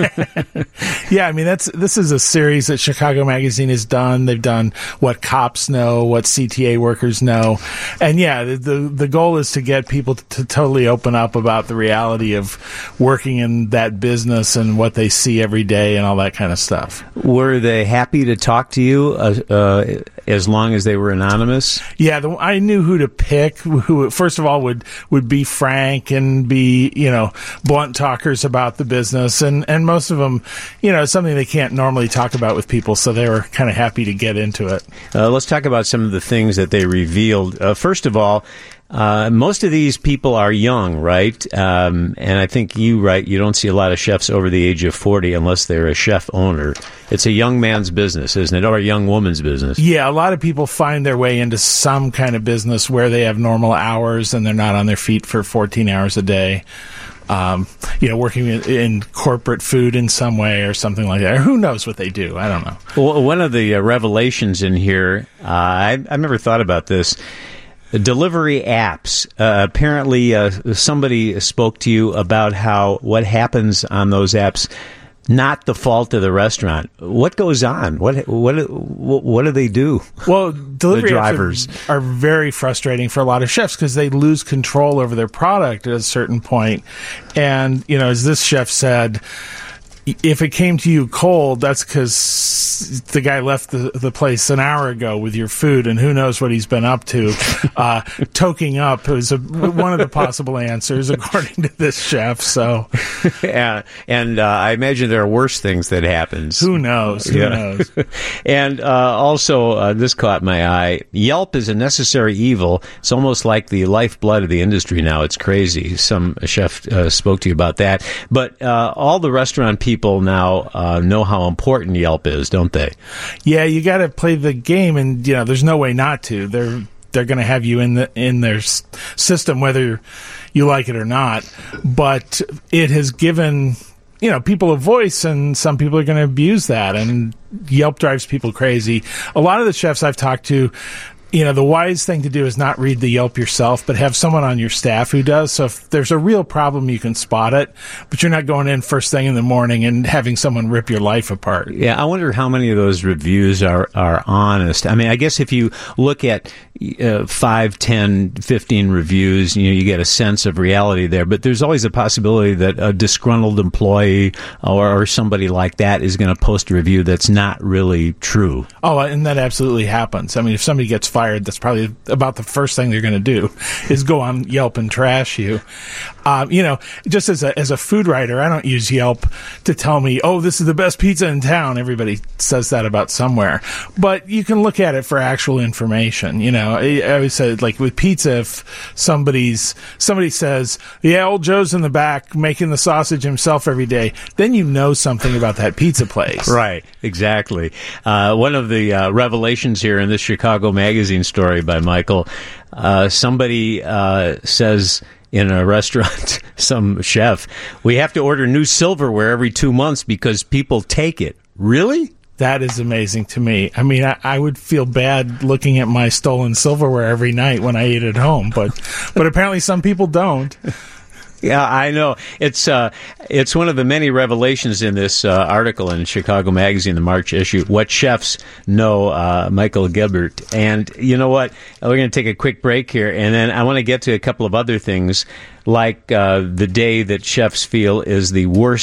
Yeah, I mean, that's this is a series that Chicago Magazine has done. They've done What Cops Know, What C T A Workers Know. And, yeah, the the, the goal is to get people to, to totally open up about the reality of working in that business and what they see every day and all that kind of stuff. Were they happy to talk to you uh, uh, as long as they were anonymous? Yeah, the, I knew who to pick, who first of all would, would be frank and be, you know, blunt talkers about the business. And, and most of them, you know, it's something they can't normally talk about with people, so they were kind of happy to get into it. Uh, let's talk about some of the things that they revealed. Uh, first of all, Uh, most of these people are young, right? Um, and I think you, right, you don't see a lot of chefs over the age of forty unless they're a chef owner. It's a young man's business, isn't it? Or a young woman's business. Yeah, a lot of people find their way into some kind of business where they have normal hours and they're not on their feet for fourteen hours a day. Um, you know, working in, in corporate food in some way or something like that. Or who knows what they do? I don't know. Well, one of the uh, revelations in here, uh, I, I've never thought about this. Delivery apps. Uh, apparently, uh, somebody spoke to you about how what happens on those apps, not the fault of the restaurant. What goes on? What what what do they do? Well, delivery the drivers apps are, are very frustrating for a lot of chefs because they lose control over their product at a certain point. And you know, as this chef said, if it came to you cold, that's because the guy left the, the place an hour ago with your food, and who knows what he's been up to. Uh, toking up is a, one of the possible answers, according to this chef. So, yeah, and uh, I imagine there are worse things that happens. Who knows? Who yeah. knows? And uh, also, uh, this caught my eye. Yelp is a necessary evil. It's almost like the lifeblood of the industry now. It's crazy. Some chef uh, spoke to you about that. But uh, all the restaurant people People now uh, know how important Yelp is, don't they? Yeah, you got to play the game, and you know there's no way not to. They're they're going to have you in the in their s- system, whether you like it or not. But it has given you know people a voice, and some people are going to abuse that. And Yelp drives people crazy. A lot of the chefs I've talked to, you know, the wise thing to do is not read the Yelp yourself, but have someone on your staff who does. So if there's a real problem, you can spot it, but you're not going in first thing in the morning and having someone rip your life apart. Yeah, I wonder how many of those reviews are, are honest. I mean, I guess if you look at uh, five, ten, fifteen reviews, you know, you get a sense of reality there, but there's always a possibility that a disgruntled employee or, or somebody like that is going to post a review that's not really true. Oh, and that absolutely happens. I mean, if somebody gets fired, that's probably about the first thing they're going to do is go on Yelp and trash you. Um, you know, just as a as a food writer, I don't use Yelp to tell me, oh, this is the best pizza in town. Everybody says that about somewhere. But you can look at it for actual information. You know, I, I always say, like with pizza, if somebody's somebody says, yeah, old Joe's in the back making the sausage himself every day, then you know something about that pizza place. Right, exactly. Uh, one of the uh, revelations here in this Chicago Magazine story by Michael, uh, somebody uh, says in a restaurant, some chef, we have to order new silverware every two months because people take it. Really? That is amazing to me. I mean, I, I would feel bad looking at my stolen silverware every night when I eat at home, but but apparently some people don't. Yeah, I know. It's uh, it's one of the many revelations in this uh, article in Chicago Magazine, the March issue, What Chefs Know, uh, Michael Gebert. And you know what? We're going to take a quick break here, and then I want to get to a couple of other things, like uh, the day that chefs feel is the worst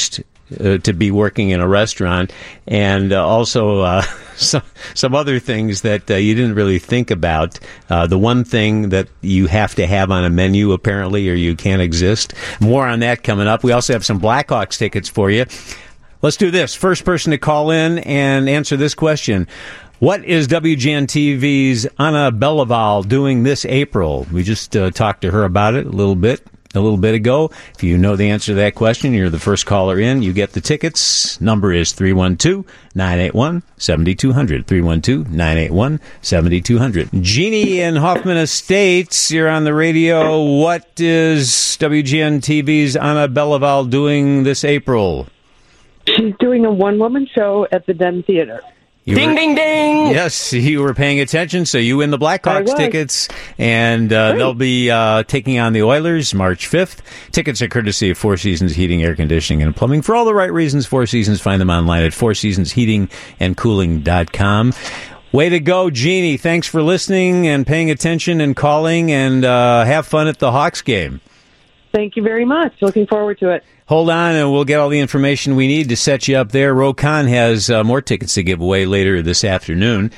uh, to be working in a restaurant, and uh, also uh, some some other things that uh, you didn't really think about. Uh, the one thing that you have to have on a menu, apparently, or you can't exist. More on that coming up. We also have some Blackhawks tickets for you. Let's do this. First person to call in and answer this question. What is W G N T V's Anna Belival doing this April? We just uh, talked to her about it a little bit, a little bit ago. If you know the answer to that question, you're the first caller in. You get the tickets. Number is three one two, nine eight one, seven two zero zero. three one two, nine eight one, seven two zero zero. Jeannie in Hoffman Estates, you're on the radio. What is W G N T V's Anna Belival doing this April? She's doing a one-woman show at the Den Theater. You ding, were, ding, ding! Yes, you were paying attention, so you win the Blackhawks tickets, and uh, they'll be uh, taking on the Oilers March fifth. Tickets are courtesy of Four Seasons Heating, Air Conditioning, and Plumbing. For all the right reasons, Four Seasons, find them online at four seasons heating and cooling dot com. Way to go, Jeannie. Thanks for listening and paying attention and calling, and uh, have fun at the Hawks game. Thank you very much. Looking forward to it. Hold on, and we'll get all the information we need to set you up there. Rokan has uh, more tickets to give away later this afternoon.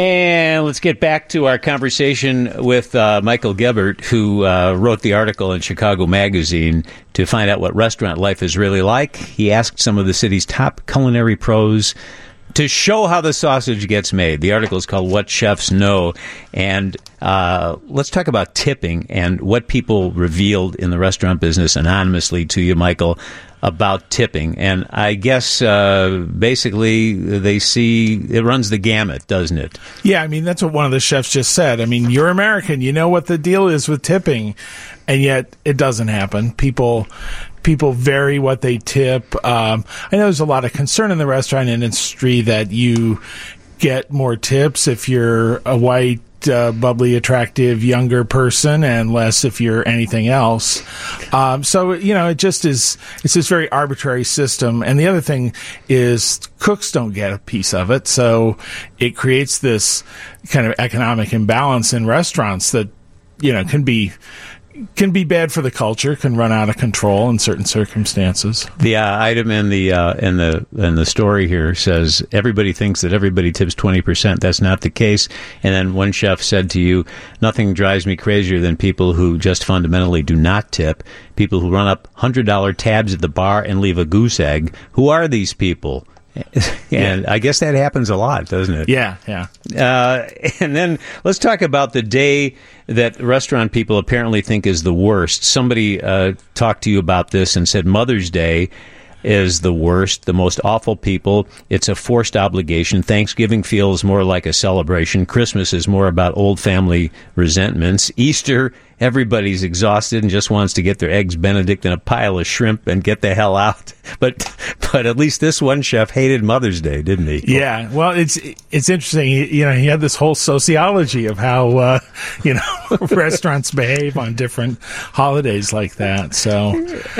And let's get back to our conversation with uh, Michael Gebert, who uh, wrote the article in Chicago Magazine to find out what restaurant life is really like. He asked some of the city's top culinary pros to show how the sausage gets made. The article is called What Chefs Know. And uh, let's talk about tipping and what people revealed in the restaurant business anonymously to you, Michael, about tipping. And I guess uh, basically they see it runs the gamut, doesn't it? Yeah, I mean, that's what one of the chefs just said. I mean, you're American. You know what the deal is with tipping, and yet it doesn't happen. People... People vary what they tip. Um, I know there's a lot of concern in the restaurant industry that you get more tips if you're a white, uh, bubbly, attractive, younger person, and less if you're anything else. Um, so, you know, it just is, it's this very arbitrary system. And the other thing is cooks don't get a piece of it. So it creates this kind of economic imbalance in restaurants that, you know, can be can be bad for the culture, can run out of control in certain circumstances. The uh, item in the uh, in the in the story here says everybody thinks that everybody tips twenty percent. That's not the case. And then one chef said to you, "Nothing drives me crazier than people who just fundamentally do not tip. People who run up one hundred dollars tabs at the bar and leave a goose egg. Who are these people?" And yeah. I guess that happens a lot, doesn't it? Yeah, yeah. Uh, and then let's talk about the day that restaurant people apparently think is the worst. Somebody uh, talked to you about this and said Mother's Day is the worst, the most awful people. It's a forced obligation. Thanksgiving feels more like a celebration. Christmas is more about old family resentments. Easter, everybody's exhausted and just wants to get their eggs Benedict in a pile of shrimp and get the hell out. But but at least this one chef hated Mother's Day, didn't he? Yeah. Well, it's it's interesting. He, you know, he had this whole sociology of how uh, you know restaurants behave on different holidays like that. So,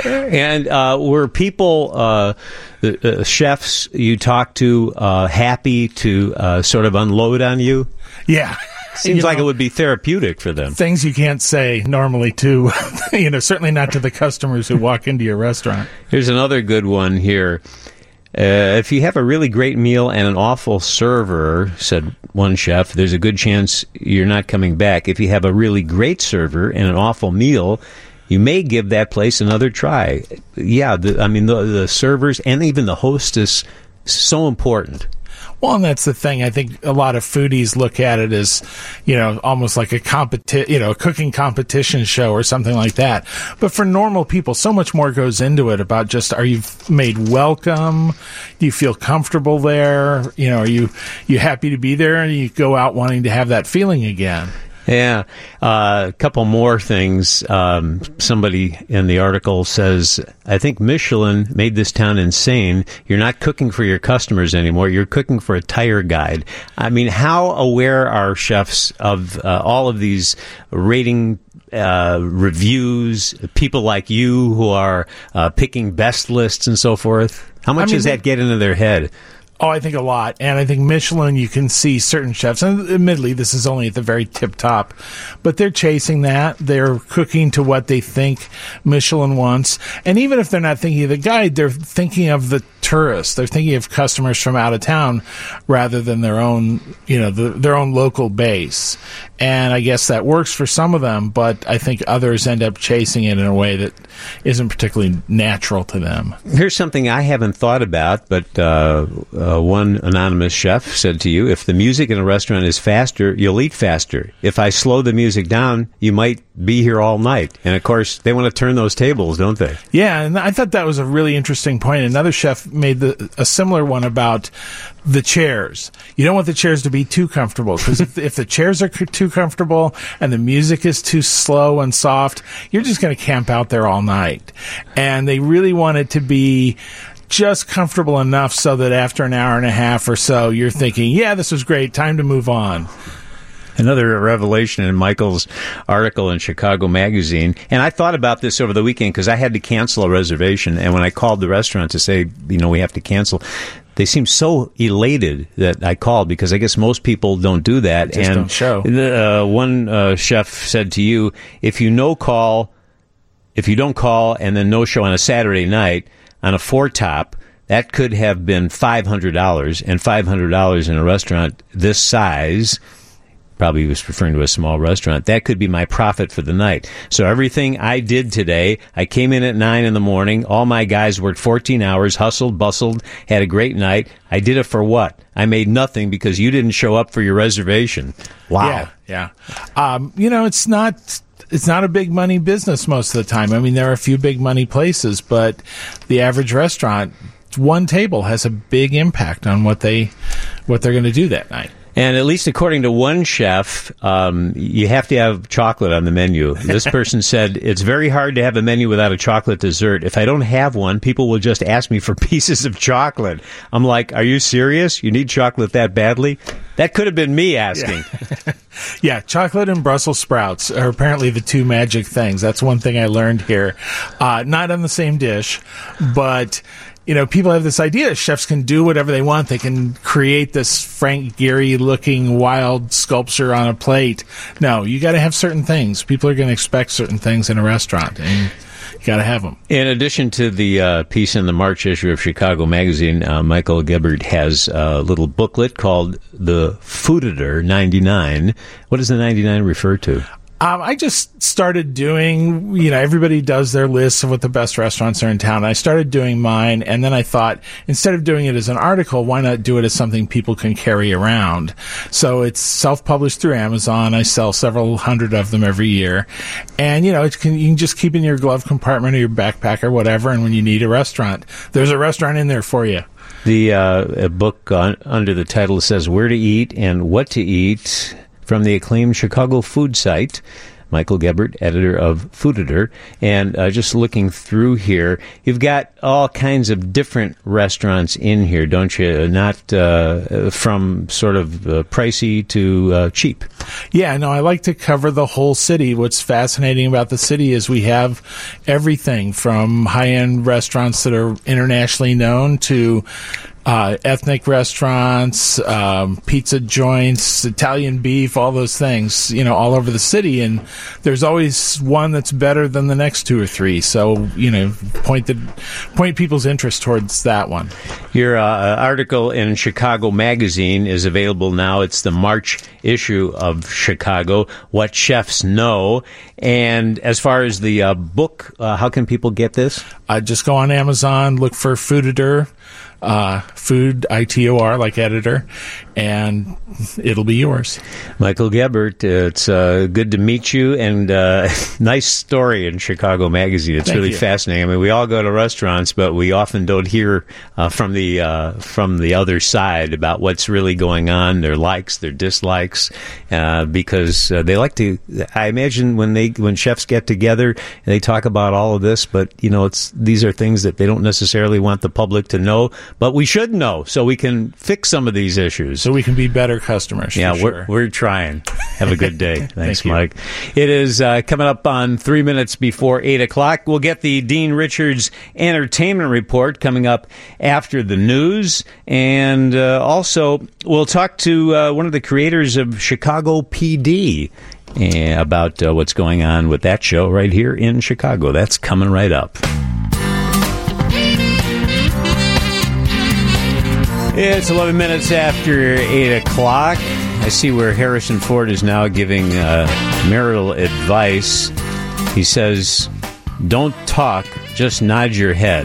and uh, were people, uh, the uh, chefs you talked to, uh, happy to uh, sort of unload on you? Yeah. Seems you like know, it would be therapeutic for them. Things you can't say normally to, you know, certainly not to the customers who walk into your restaurant. Here's another good one here. Uh, if you have a really great meal and an awful server, said one chef, there's a good chance you're not coming back. If you have a really great server and an awful meal, you may give that place another try. Yeah, the, I mean, the, the servers and even the hostess, so important. Well, and that's the thing. I think a lot of foodies look at it as, you know, almost like a competi- you know, a cooking competition show or something like that. But for normal people, so much more goes into it about just, are you made welcome? Do you feel comfortable there? You know, are you, you happy to be there and you go out wanting to have that feeling again? Yeah. Uh, a couple more things. Um, somebody in the article says, I think Michelin made this town insane. You're not cooking for your customers anymore. You're cooking for a tire guide. I mean, how aware are chefs of uh, all of these rating uh, reviews, people like you who are uh, picking best lists and so forth? How much I mean, does that get into their head? Oh, I think a lot. And I think Michelin, you can see certain chefs, and admittedly, this is only at the very tip top, but they're chasing that. They're cooking to what they think Michelin wants. And even if they're not thinking of the guide, they're thinking of the tourists. They're thinking of customers from out of town rather than their own, you know, the, their own local base. And I guess that works for some of them, but I think others end up chasing it in a way that isn't particularly natural to them. Here's something I haven't thought about, but uh, uh, one anonymous chef said to you, if the music in a restaurant is faster, you'll eat faster. If I slow the music down, you might be here all night. And, of course, they want to turn those tables, don't they? Yeah, and I thought that was a really interesting point. Another chef made the, a similar one about the chairs. You don't want the chairs to be too comfortable, because if, if the chairs are c- too comfortable and the music is too slow and soft, you're just going to camp out there all night. And they really want it to be just comfortable enough so that after an hour and a half or so, you're thinking, yeah, this was great, time to move on. Another revelation in Michael's article in Chicago Magazine. And I thought about this over the weekend because I had to cancel a reservation. And when I called the restaurant to say, you know, we have to cancel, they seemed so elated that I called, because I guess most people don't do that. Just and don't show. The, uh, one uh, chef said to you, if you no call, if you don't call and then no show on a Saturday night on a four top, that could have been five hundred dollars, and five hundred dollars in a restaurant this size, probably was referring to a small restaurant, that could be my profit for the night. So everything I did today, I came in at nine in the morning, all my guys worked fourteen hours, hustled, bustled, had a great night. I did it for what? I made nothing because you didn't show up for your reservation. Wow. Yeah, yeah. Um, you know, it's not... It's not a big money business most of the time. I mean, there are a few big money places, but the average restaurant, one table has a big impact on what they what they're going to do that night. And at least according to one chef, um, you have to have chocolate on the menu. This person said, it's very hard to have a menu without a chocolate dessert. If I don't have one, people will just ask me for pieces of chocolate. I'm like, are you serious? You need chocolate that badly? That could have been me asking. Yeah. Yeah, chocolate and Brussels sprouts are apparently the two magic things. That's one thing I learned here. Uh, not on the same dish, but... You know, people have this idea chefs can do whatever they want. They can create this Frank Gehry-looking wild sculpture on a plate. No, you got to have certain things. People are going to expect certain things in a restaurant, and you got to have them. In addition to the uh, piece in the March issue of Chicago Magazine, uh, Michael Gebert has a little booklet called The Fooditor ninety-nine. What does the ninety-nine refer to? Um, I just started doing, you know, everybody does their lists of what the best restaurants are in town. I started doing mine, and then I thought, instead of doing it as an article, why not do it as something people can carry around? So it's self-published through Amazon. I sell several hundred of them every year. And, you know, it can, you can just keep in your glove compartment or your backpack or whatever, and when you need a restaurant, there's a restaurant in there for you. The uh, book uh, under the title says Where to Eat and What to Eat, from the acclaimed Chicago food site. Michael Gebert, editor of Fooditor. And uh, just looking through here, you've got all kinds of different restaurants in here, don't you? Not uh, from sort of uh, pricey to uh, cheap. Yeah, no, I like to cover the whole city. What's fascinating about the city is we have everything from high-end restaurants that are internationally known to Uh, ethnic restaurants, um, pizza joints, Italian beef, all those things, you know, all over the city. And there's always one that's better than the next two or three. So, you know, point the, point people's interest towards that one. Your uh, article in Chicago Magazine is available now. It's the March issue of Chicago, What Chefs Know. And as far as the uh, book, uh, how can people get this? Uh, just go on Amazon, look for Fooditor. Uh, food, I T O R, like editor, and it'll be yours. Michael Gebert, uh, it's uh, good to meet you, and uh, nice story in Chicago Magazine. It's Thank really you. fascinating. I mean, we all go to restaurants, but we often don't hear uh, from the uh, from the other side about what's really going on, their likes, their dislikes, uh, because uh, they like to. I imagine when they when chefs get together, they talk about all of this, but you know, it's these are things that they don't necessarily want the public to know. But we should know so we can fix some of these issues. So we can be better customers. Yeah, for we're, sure. we're trying. Have a good day. Thanks, Thank you. Mike. It is uh, coming up on three minutes before eight o'clock. We'll get the Dean Richards Entertainment Report coming up after the news. And uh, also, we'll talk to uh, one of the creators of Chicago P D uh, about uh, what's going on with that show right here in Chicago. That's coming right up. It's eleven minutes after eight o'clock. I see where Harrison Ford is now giving uh, marital advice. He says, don't talk, just nod your head.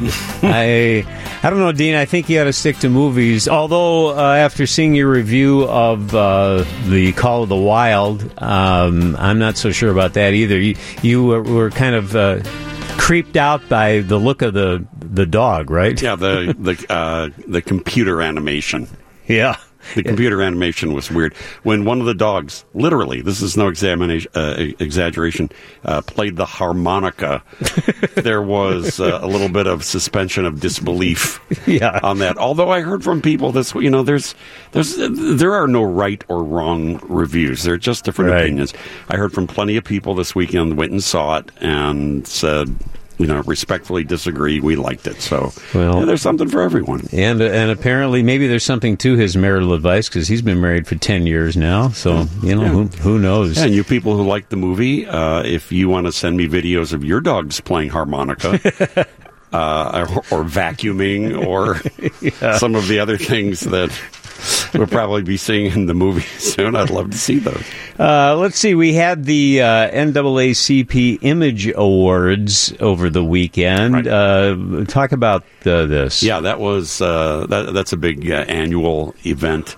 I I don't know, Dean, I think you ought to stick to movies. Although, uh, after seeing your review of uh, the Call of the Wild, um, I'm not so sure about that either. You, you were, were kind of... Uh, creeped out by the look of the the dog, right? Yeah, the the uh, the computer animation. Yeah, the computer animation was weird. When one of the dogs, literally, this is no examination, uh, exaggeration, uh, played the harmonica, there was uh, a little bit of suspension of disbelief. Yeah. On that. Although I heard from people this, you know, there's there's there are no right or wrong reviews. They're just different right. opinions. I heard from plenty of people this weekend went and saw it and said, you know, respectfully disagree. We liked it. So well, yeah, there's something for everyone. And and apparently maybe there's something to his marital advice because he's been married for ten years now. So, you know, yeah. who, who knows? Yeah, and you people who like the movie, uh, if you want to send me videos of your dogs playing harmonica uh, or, or vacuuming or yeah. some of the other things that we'll probably be seeing in the movie soon, I'd love to see those. Uh, let's see. We had the uh, N double A C P Image Awards over the weekend. Right. Uh, talk about uh, this. Yeah, that was uh, that, that's a big uh, annual event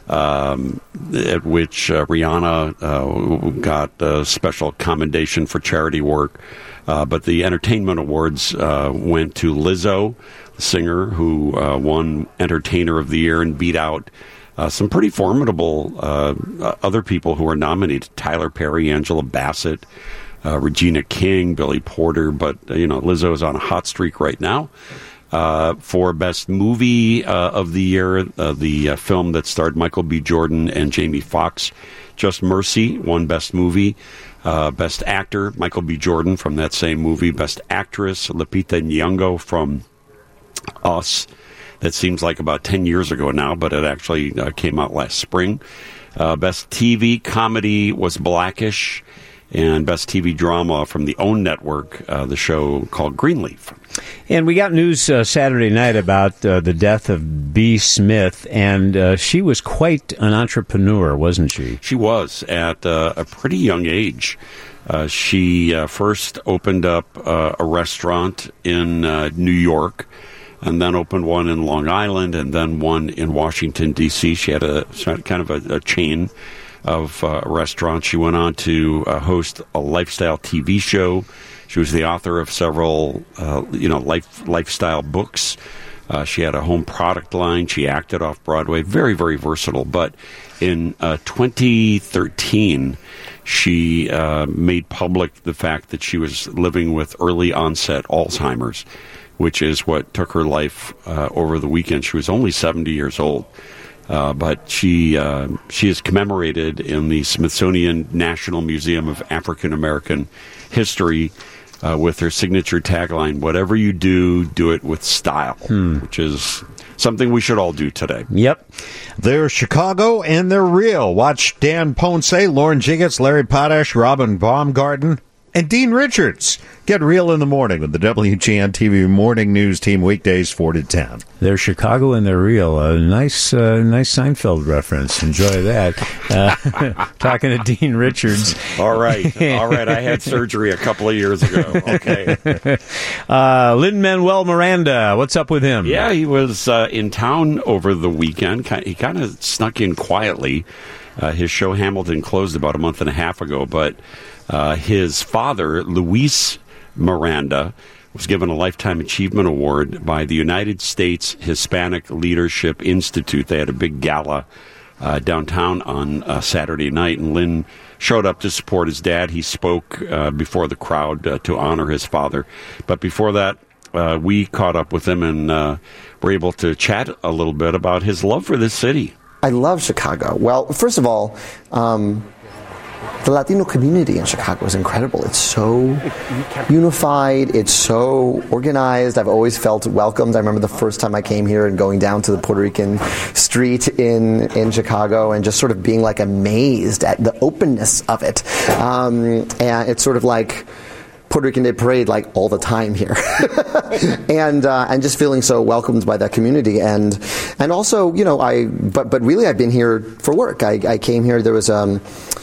um, at which uh, Rihanna uh, got a special commendation for charity work. Uh, but the Entertainment Awards uh, went to Lizzo, the singer who uh, won Entertainer of the Year and beat out uh, some pretty formidable uh, other people who were nominated. Tyler Perry, Angela Bassett, uh, Regina King, Billy Porter. But, uh, you know, Lizzo is on a hot streak right now. Uh, for Best Movie uh, of the Year, uh, the uh, film that starred Michael B. Jordan and Jamie Foxx, Just Mercy, won Best Movie. Uh, Best Actor, Michael B. Jordan from that same movie. Best Actress, Lupita Nyong'o from Us. That seems like about ten years ago now, but it actually uh, came out last spring. Uh, Best T V Comedy was Blackish. And Best T V Drama from the OWN Network, uh, the show called Greenleaf. And we got news uh, Saturday night about uh, the death of B. Smith, and uh, she was quite an entrepreneur, wasn't she? She was, at uh, a pretty young age. Uh, she uh, first opened up uh, a restaurant in uh, New York, and then opened one in Long Island, and then one in Washington, D C She had a kind of a, a chain of uh, restaurants. She went on to uh, host a lifestyle T V show. She was the author of several, uh, you know, life lifestyle books. Uh, she had a home product line. She acted off Broadway. Very, very versatile. But in uh, twenty thirteen, she uh, made public the fact that she was living with early onset Alzheimer's, which is what took her life uh, over the weekend. She was only seventy years old. Uh, but she uh, she is commemorated in the Smithsonian National Museum of African American History uh, with her signature tagline, "Whatever you do, do it with style," hmm. which is something we should all do today. Yep. They're Chicago and they're real. Watch Dan Ponce, Lauren Jiggets, Larry Potash, Robin Baumgarten, and Dean Richards. Get real in the morning with the W G N T V Morning News Team weekdays four to ten. They're Chicago and they're real. A nice, uh, nice Seinfeld reference. Enjoy that. Uh, talking to Dean Richards. All right, all right. I had surgery a couple of years ago. Okay. uh, Lin-Manuel Miranda. What's up with him? Yeah, he was uh, in town over the weekend. He kind of snuck in quietly. Uh, his show Hamilton closed about a month and a half ago, but uh, his father, Luis Miranda, was given a Lifetime Achievement Award by the United States Hispanic Leadership Institute. They had a big gala uh, downtown on uh, Saturday night, and Lynn showed up to support his dad. He spoke uh, before the crowd uh, to honor his father. But before that, uh, we caught up with him and uh, were able to chat a little bit about his love for this city. I love Chicago. Well, first of all, um, the Latino community in Chicago is incredible. It's so unified. It's so organized. I've always felt welcomed. I remember the first time I came here and going down to the Puerto Rican street in, in Chicago and just sort of being like amazed at the openness of it. Um, and it's sort of like Puerto Rican Day Parade like all the time here, and uh, and just feeling so welcomed by that community, and and also you know I but but really I've been here for work. I, I came here. There was um.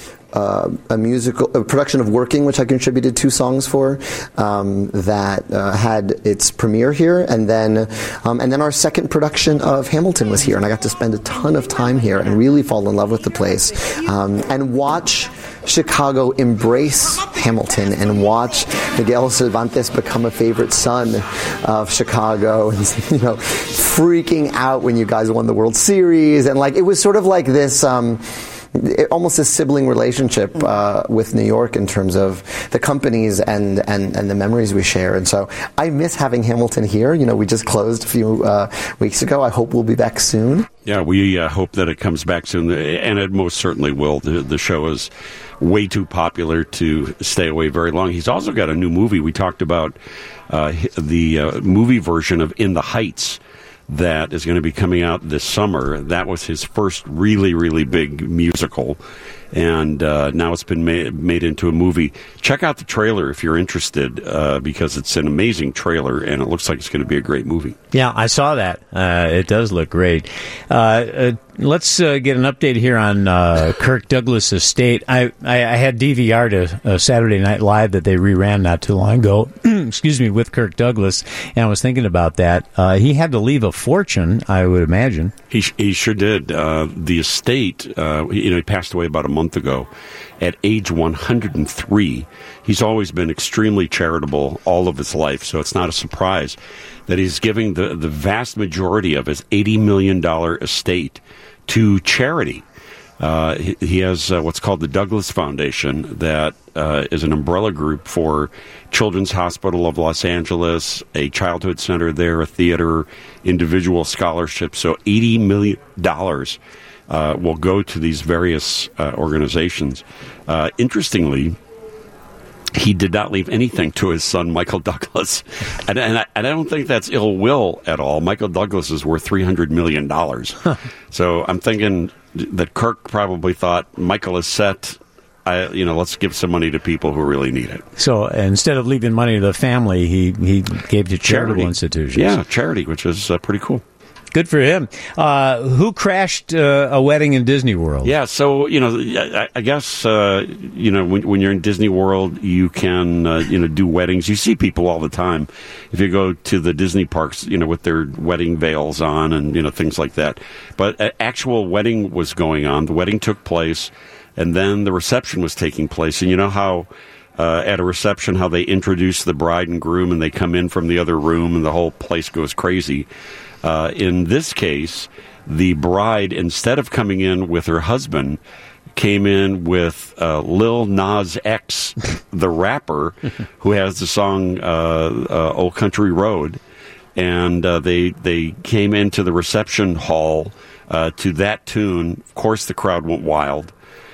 Uh, a musical a production of Working, which I contributed two songs for, um, that uh, had its premiere here, and then um, and then our second production of Hamilton was here, and I got to spend a ton of time here and really fall in love with the place, um, and watch Chicago embrace Hamilton and watch Miguel Cervantes become a favorite son of Chicago, and you know, freaking out when you guys won the World Series, and like it was sort of like this. Um, It, almost a sibling relationship uh, with New York in terms of the companies and, and, and the memories we share. And so I miss having Hamilton here. You know, we just closed a few uh, weeks ago. I hope we'll be back soon. Yeah, we uh, hope that it comes back soon, and it most certainly will. The, the show is way too popular to stay away very long. He's also got a new movie. We talked about uh, the uh, movie version of In the Heights that is going to be coming out this summer. That was his first really, really big musical, and uh, now it's been made, made into a movie. Check out the trailer if you're interested, uh, because it's an amazing trailer, and it looks like it's going to be a great movie. Yeah, I saw that. Uh, it does look great. Uh, uh, let's uh, get an update here on uh, Kirk Douglas' estate. I, I, I had D V R'd a, a Saturday Night Live that they reran not too long ago, excuse me, with Kirk Douglas, and I was thinking about that. Uh, he had to leave a fortune, I would imagine. He he sure did. Uh, the estate, uh, you know, he passed away about a month ago at age one hundred three. He's always been extremely charitable all of his life, so it's not a surprise that he's giving the, the vast majority of his eighty million dollars estate to charity. Uh, he, he has uh, what's called the Douglas Foundation, that uh, is an umbrella group for Children's Hospital of Los Angeles, a childhood center there, a theater, individual scholarships. So eighty million dollars uh, will go to these various uh, organizations. Uh, interestingly, he did not leave anything to his son, Michael Douglas. And, and, I, and I don't think that's ill will at all. Michael Douglas is worth three hundred million dollars. So I'm thinking that Kirk probably thought, Michael is set. I, you know, let's give some money to people who really need it. So instead of leaving money to the family, he, he gave to charitable charity. institutions. Yeah, charity, which is uh, pretty cool. Good for him. Uh, who crashed uh, a wedding in Disney World? Yeah, so, you know, I, I guess, uh, you know, when, when you're in Disney World, you can, uh, you know, do weddings. You see people all the time. If you go to the Disney parks, you know, with their wedding veils on and, you know, things like that. But an actual wedding was going on. The wedding took place, and then the reception was taking place. And you know how uh, at a reception, how they introduce the bride and groom, and they come in from the other room, and the whole place goes crazy. Uh, in this case, the bride, instead of coming in with her husband, came in with uh, Lil Nas X, the rapper, who has the song uh, uh, Old Country Road. And uh, they they came into the reception hall uh, to that tune. Of course, the crowd went wild.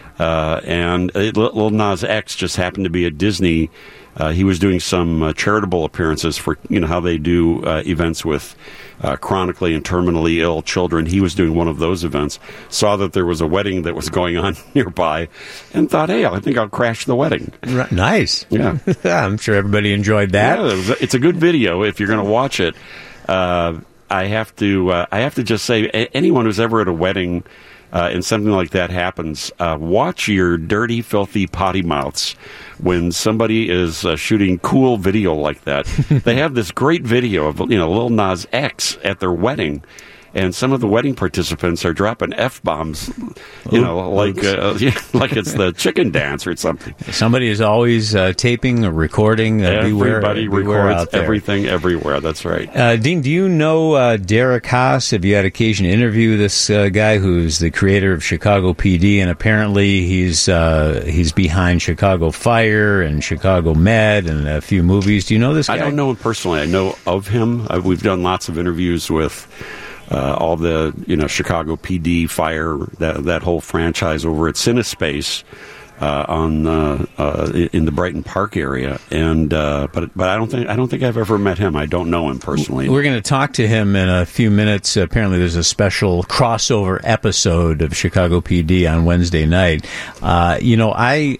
Uh, and uh, Lil Nas X just happened to be at Disney. Uh, he was doing some uh, charitable appearances for, you know, how they do uh, events with uh, chronically and terminally ill children. He was doing one of those events, saw that there was a wedding that was going on nearby, and thought, hey, I think I'll crash the wedding. Right. Nice. Yeah. I'm sure everybody enjoyed that. Yeah, it's a good video if you're going to watch it. Uh, I have to uh, I have to just say, anyone who's ever at a wedding Uh, and something like that happens, uh, watch your dirty, filthy potty mouths when somebody is uh, shooting cool video like that. They have this great video of, you know, Lil Nas X at their wedding, and some of the wedding participants are dropping F-bombs, you know, like uh, like it's the chicken dance or something. Somebody is always uh, taping or recording. Uh, Everybody beware, beware records out there. everything everywhere. That's right. Uh, Dean, do you know uh, Derek Haas? Have you had occasion to interview this uh, guy who's the creator of Chicago P D, and apparently he's uh, he's behind Chicago Fire and Chicago Med and a few movies. Do you know this guy? I don't know him personally. I know of him. Uh, we've done lots of interviews with Uh, all the, you know, Chicago P D, Fire, that that whole franchise over at Cinespace. uh, on uh, uh, in the Brighton Park area, and uh, but but I don't think I don't think I've ever met him. I don't know him personally. We're going to talk to him in a few minutes. Apparently, there's a special crossover episode of Chicago P D on Wednesday night. Uh, you know, I.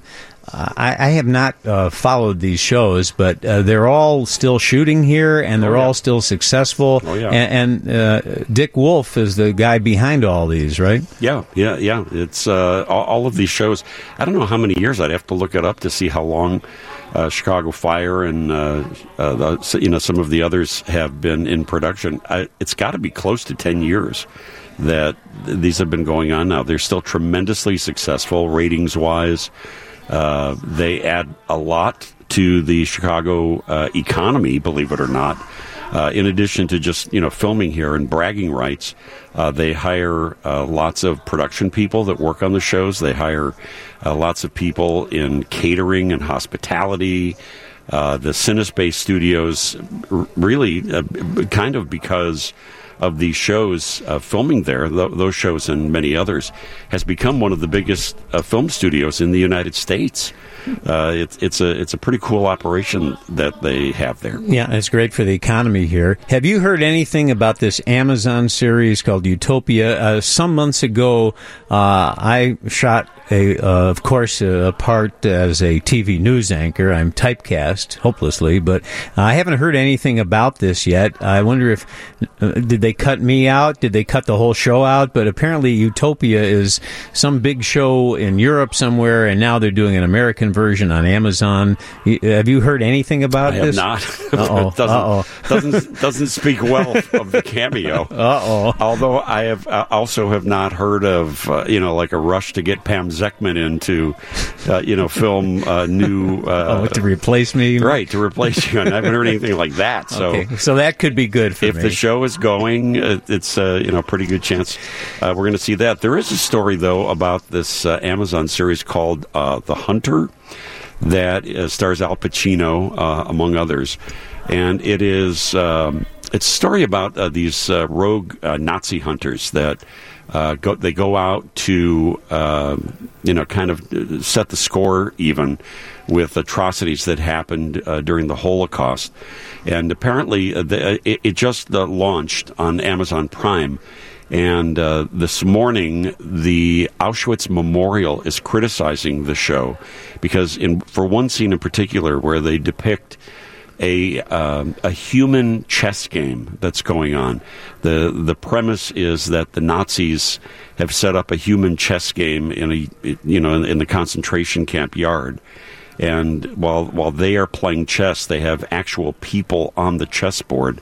I, I have not uh, followed these shows, but uh, they're all still shooting here, and they're oh, yeah. all still successful. Oh, yeah. And, and uh, Dick Wolf is the guy behind all these, right? Yeah, yeah, yeah. It's uh, all, all of these shows. I don't know how many years. I'd have to look it up to see how long uh, Chicago Fire and uh, uh, the, you know some of the others have been in production. I, it's got to be close to ten years that these have been going on now. They're still tremendously successful ratings-wise. Uh, they add a lot to the Chicago uh, economy, believe it or not. Uh, in addition to just you know filming here and bragging rights, uh, they hire uh, lots of production people that work on the shows. They hire uh, lots of people in catering and hospitality. Uh, the Cinespace Studios, r- really, uh, kind of because of these shows uh, filming there, th- those shows and many others, has become one of the biggest uh, film studios in the United States. Uh, it's it's a it's a pretty cool operation that they have there. Yeah, it's great for the economy here. Have you heard anything about this Amazon series called Utopia? Uh, some months ago, uh, I shot a, uh, of course, a part as a T V news anchor. I'm typecast hopelessly, but I haven't heard anything about this yet. I wonder if uh, did they cut me out? Did they cut the whole show out? But apparently, Utopia is some big show in Europe somewhere, and now they're doing an American version on Amazon. Have you heard anything about I have this? Not. Uh-oh. It doesn't, Uh-oh. doesn't doesn't speak well of the cameo. Uh-oh. Although I have uh, also have not heard of uh, you know like a rush to get Pam Zekman in to uh, you know film uh, new uh, oh, to replace me, right? To replace you. And I haven't heard anything like that. So okay. so that could be good for if me. the show is going, uh, it's uh, you know a pretty good chance uh, we're going to see that. There is a story though about this uh, Amazon series called uh, The Hunter that uh, stars Al Pacino uh, among others, and it is um, it's a story about uh, these uh, rogue uh, Nazi hunters that uh, go they go out to uh, you know kind of set the score even with atrocities that happened uh, during the Holocaust. And apparently uh, the, it, it just uh, launched on Amazon Prime. And uh, this morning, the Auschwitz Memorial is criticizing the show because in for one scene in particular where they depict a um, a human chess game that's going on. The the premise is that the Nazis have set up a human chess game in a you know in, in the concentration camp yard. And while while they are playing chess, they have actual people on the chessboard.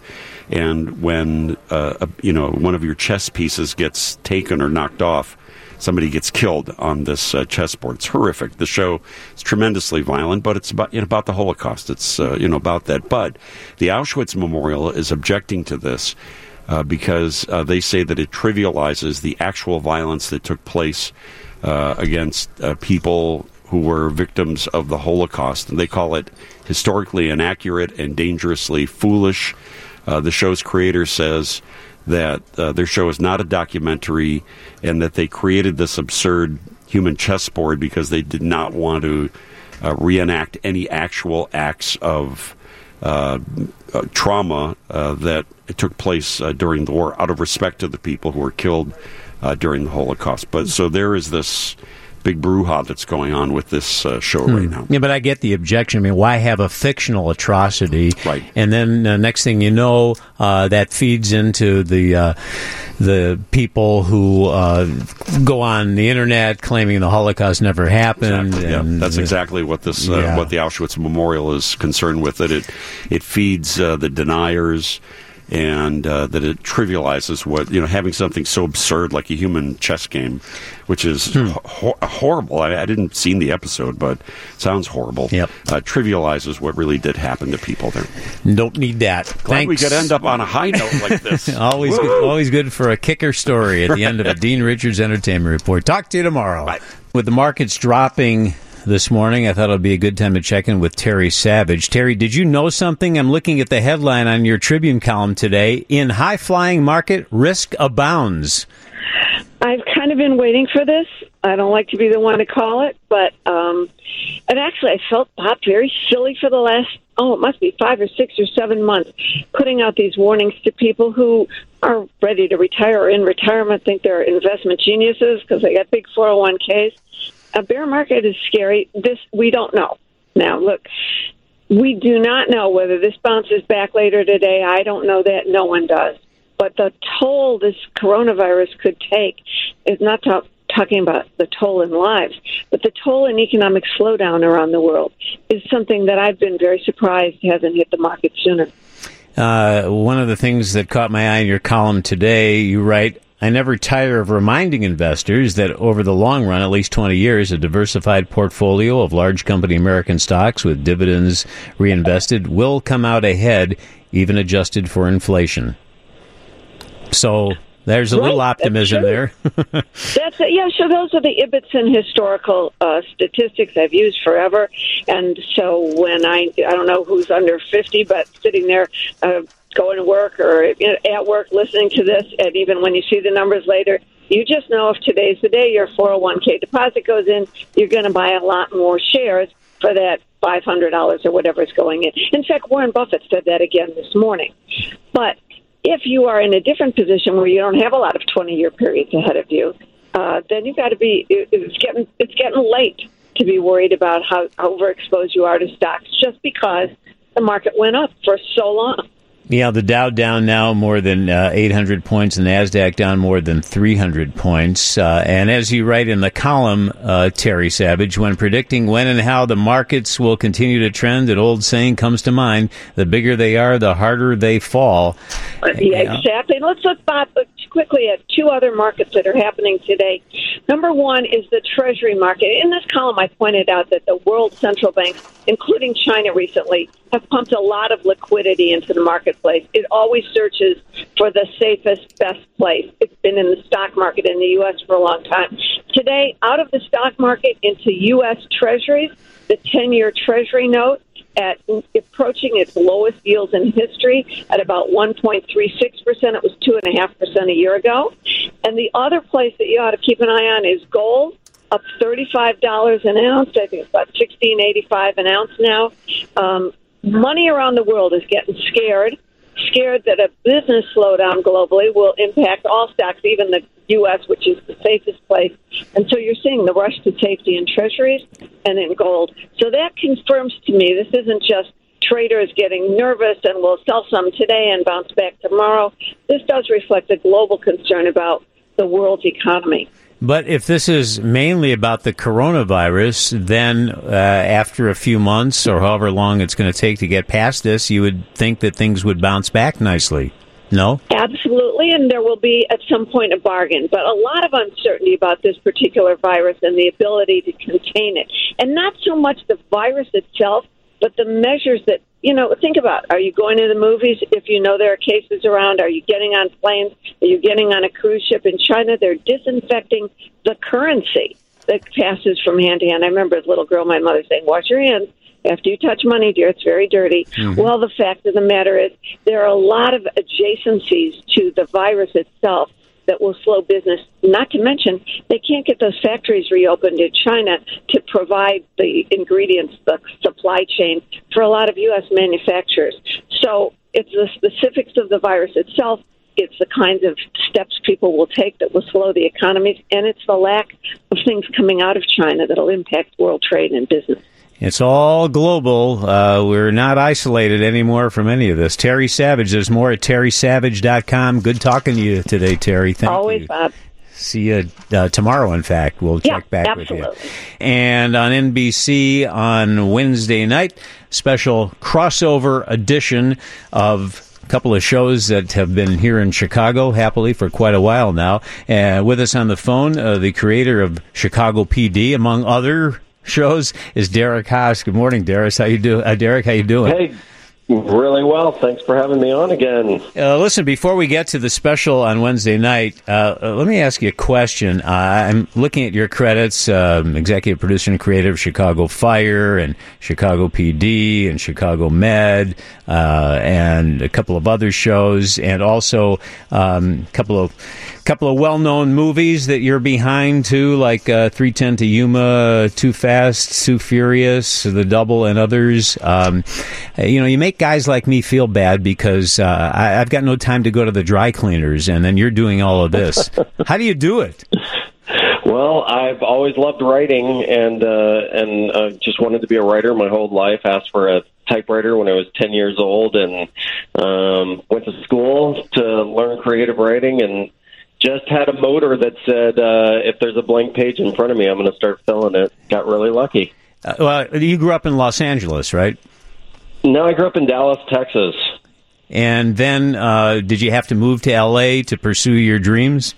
And when uh, a, you know one of your chess pieces gets taken or knocked off, somebody gets killed on this uh, chessboard. It's horrific. The show is tremendously violent, but it's about you know, about the Holocaust. It's uh, you know about that. But the Auschwitz Memorial is objecting to this uh, because uh, they say that it trivializes the actual violence that took place uh, against uh, people who were victims of the Holocaust. And they call it historically inaccurate and dangerously foolish. Uh, the show's creator says that uh, their show is not a documentary and that they created this absurd human chessboard because they did not want to uh, reenact any actual acts of uh, uh, trauma uh, that took place uh, during the war out of respect to the people who were killed uh, during the Holocaust. But so there is this big brouhaha that's going on with this uh, show hmm. right now. Yeah, but I get the objection. I mean, why have a fictional atrocity? Right. And then uh, next thing you know, uh, that feeds into the uh, the people who uh, go on the internet claiming the Holocaust never happened. Exactly. And, yeah, that's exactly what this uh, yeah. what the Auschwitz Memorial is concerned with. It it, it feeds uh, the deniers. And uh, that it trivializes what, you know, having something so absurd like a human chess game, which is hmm. ho- horrible. I, I didn't see the episode, but it sounds horrible. Yep. Uh, trivializes what really did happen to people there. Don't need that. Glad Thanks. we could end up on a high note like this. always, good, always good for a kicker story at the end of a Dean Richards Entertainment Report. Talk to you tomorrow. Bye. With the markets dropping this morning, I thought it would be a good time to check in with Terry Savage. Terry, did you know something? I'm looking at the headline on your Tribune column today. In high-flying market, risk abounds. I've kind of been waiting for this. I don't like to be the one to call it, but um, and actually I felt Bob very silly for the last, oh, it must be five or six or seven months, putting out these warnings to people who are ready to retire or in retirement, think they're investment geniuses because they got big four oh one k's. A bear market is scary. This, we don't know. Now, look, we do not know whether this bounces back later today. I don't know that. No one does. But the toll this coronavirus could take is not talk, talking about the toll in lives, but the toll in economic slowdown around the world is something that I've been very surprised hasn't hit the market sooner. Uh, one of the things that caught my eye in your column today, you write, I never tire of reminding investors that over the long run, at least twenty years, a diversified portfolio of large company American stocks with dividends reinvested will come out ahead, even adjusted for inflation. So there's a right, little optimism there. That's it. Yeah, so those are the Ibbotson historical uh, statistics I've used forever. And so when I, I don't know who's under fifty, but sitting there uh, going to work or at work listening to this, and even when you see the numbers later, you just know if today's the day your four oh one k deposit goes in, you're going to buy a lot more shares for that five hundred dollars or whatever is going in. In fact, Warren Buffett said that again this morning. But if you are in a different position where you don't have a lot of twenty-year periods ahead of you, uh, then you've got to be. It's getting it's getting late to be worried about how overexposed you are to stocks just because the market went up for so long. Yeah, the Dow down now more than uh, eight hundred points, the NASDAQ down more than three hundred points. Uh, and as you write in the column, uh, Terry Savage, when predicting when and how the markets will continue to trend, an old saying comes to mind, the bigger they are, the harder they fall. Yeah, exactly. Let's look, Bob, quickly at two other markets that are happening today. Number one is the Treasury market. In this column, I pointed out that the world central banks, including China recently, have pumped a lot of liquidity into the marketplace. It always searches for the safest, best place. It's been in the stock market in the U S for a long time. Today, out of the stock market into U S Treasuries, the ten-year Treasury note at approaching its lowest yields in history at about one point three six percent. It was two point five percent a year ago. And the other place that you ought to keep an eye on is gold, up thirty-five dollars an ounce. I think it's about sixteen eighty-five an ounce now. Um, money around the world is getting scared, scared that a business slowdown globally will impact all stocks, even the U S, which is the safest place. And so you're seeing the rush to safety in treasuries and in gold. So that confirms to me this isn't just traders getting nervous and will sell some today and bounce back tomorrow. This does reflect a global concern about the world's economy. But if this is mainly about the coronavirus, then uh, after a few months or however long it's going to take to get past this, you would think that things would bounce back nicely. No? Absolutely, and there will be at some point a bargain. But a lot of uncertainty about this particular virus and the ability to contain it. And not so much the virus itself, but the measures that, you know, think about. Are you going to the movies if you know there are cases around? Are you getting on planes? Are you getting on a cruise ship? In China, they're disinfecting the currency that passes from hand to hand. I remember as a little girl, my mother saying, wash your hands after you touch money, dear. It's very dirty. Mm-hmm. Well, the fact of the matter is there are a lot of adjacencies to the virus itself that will slow business, not to mention they can't get those factories reopened in China to provide the ingredients, the supply chain for a lot of U S manufacturers. So it's the specifics of the virus itself. It's the kinds of steps people will take that will slow the economies, and it's the lack of things coming out of China that will impact world trade and business. It's all global. Uh, we're not isolated anymore from any of this. Terry Savage, there's more at terry savage dot com. Good talking to you today, Terry. Thank Always, you. Bob. See you uh, tomorrow, in fact. We'll yeah, check back absolutely. with you. And on N B C on Wednesday night, special crossover edition of a couple of shows that have been here in Chicago, happily, for quite a while now. Uh, with us on the phone, uh, the creator of Chicago P D, among other shows, is Derek Haas. Good morning, Derek. How you do? Uh, Derek, how you doing? Hey, really well. Thanks for having me on again. Uh, listen, before we get to the special on Wednesday night, uh, uh, let me ask you a question. Uh, I'm looking at your credits, um, executive producer and creator of Chicago Fire and Chicago P D and Chicago Med uh, and a couple of other shows, and also um, a couple of couple of well-known movies that you're behind too, like uh, three ten to Yuma, Too Fast, Too Furious, The Double, and others. Um, you know, you make guys like me feel bad because uh, I, I've got no time to go to the dry cleaners, and then you're doing all of this. How do you do it? Well, I've always loved writing, and uh, and uh, just wanted to be a writer my whole life. Asked for a typewriter when I was ten years old, and um, went to school to learn creative writing, and just had a motor that said, uh, if there's a blank page in front of me, I'm going to start filling it. Got really lucky. Uh, well, you grew up in Los Angeles, right? No, I grew up in Dallas, Texas. And then uh, did you have to move to L A to pursue your dreams?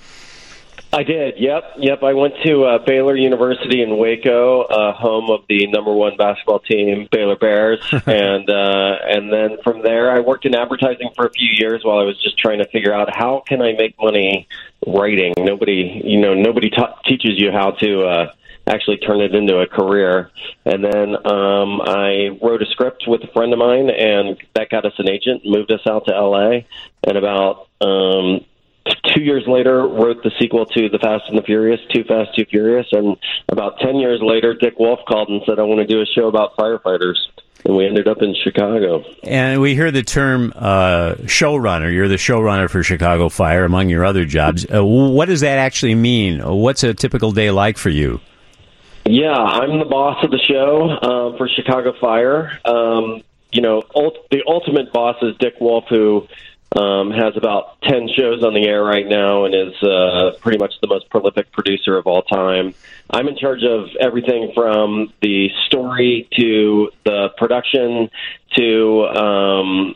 I did. Yep, yep. I went to uh, Baylor University in Waco, uh, home of the number one basketball team, Baylor Bears, and uh, and then from there, I worked in advertising for a few years while I was just trying to figure out how can I make money writing. Nobody, you know, nobody ta- teaches you how to uh, actually turn it into a career. And then um, I wrote a script with a friend of mine, and that got us an agent, moved us out to L A, and about um, two years later, wrote the sequel to The Fast and the Furious, Too Fast, Too Furious. And about ten years later, Dick Wolf called and said, I want to do a show about firefighters. And we ended up in Chicago. And we hear the term uh, showrunner. You're the showrunner for Chicago Fire, among your other jobs. Uh, what does that actually mean? What's a typical day like for you? Yeah, I'm the boss of the show uh, for Chicago Fire. Um, you know, ult- the ultimate boss is Dick Wolf, who Um, has about ten shows on the air right now and is uh, pretty much the most prolific producer of all time. I'm in charge of everything from the story to the production to um,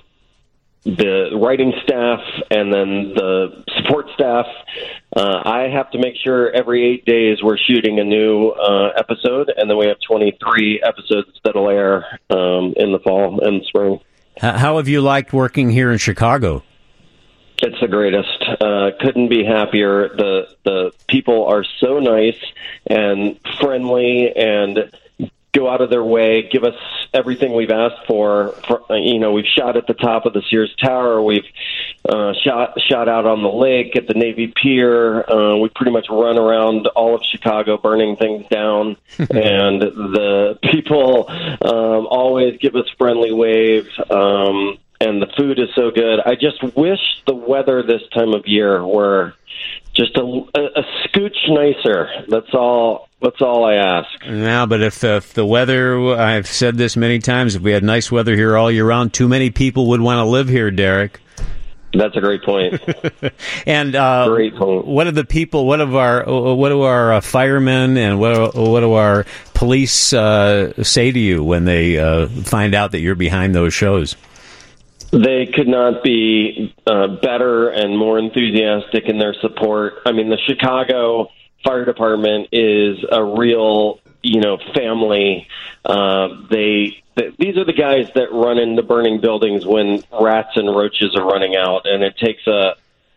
the writing staff and then the support staff. Uh, I have to make sure every eight days we're shooting a new uh, episode, and then we have twenty-three episodes that'll air um, in the fall and spring. How have you liked working here in Chicago? It's the greatest. Uh, couldn't be happier. The the people are so nice and friendly and go out of their way, give us everything we've asked for. for you know, we've shot at the top of the Sears Tower. We've uh, shot shot out on the lake at the Navy Pier. Uh, we pretty much run around all of Chicago burning things down. And the people um, always give us friendly wave. Um, and the food is so good. I just wish the weather this time of year were just a, a, a scooch nicer. That's all. That's all I ask. Yeah, but if the, if the weather, I've said this many times, if we had nice weather here all year round, too many people would want to live here, Derek. That's a great point. And uh, great point. What do the people? What do our what do our uh, firemen and what do, what do our police uh, say to you when they uh, find out that you're behind those shows? They could not be uh, better and more enthusiastic in their support. I mean, the Chicago Fire Department is a real, you know, family. Uh, they, they these are the guys that run into burning buildings when rats and roaches are running out, and it takes a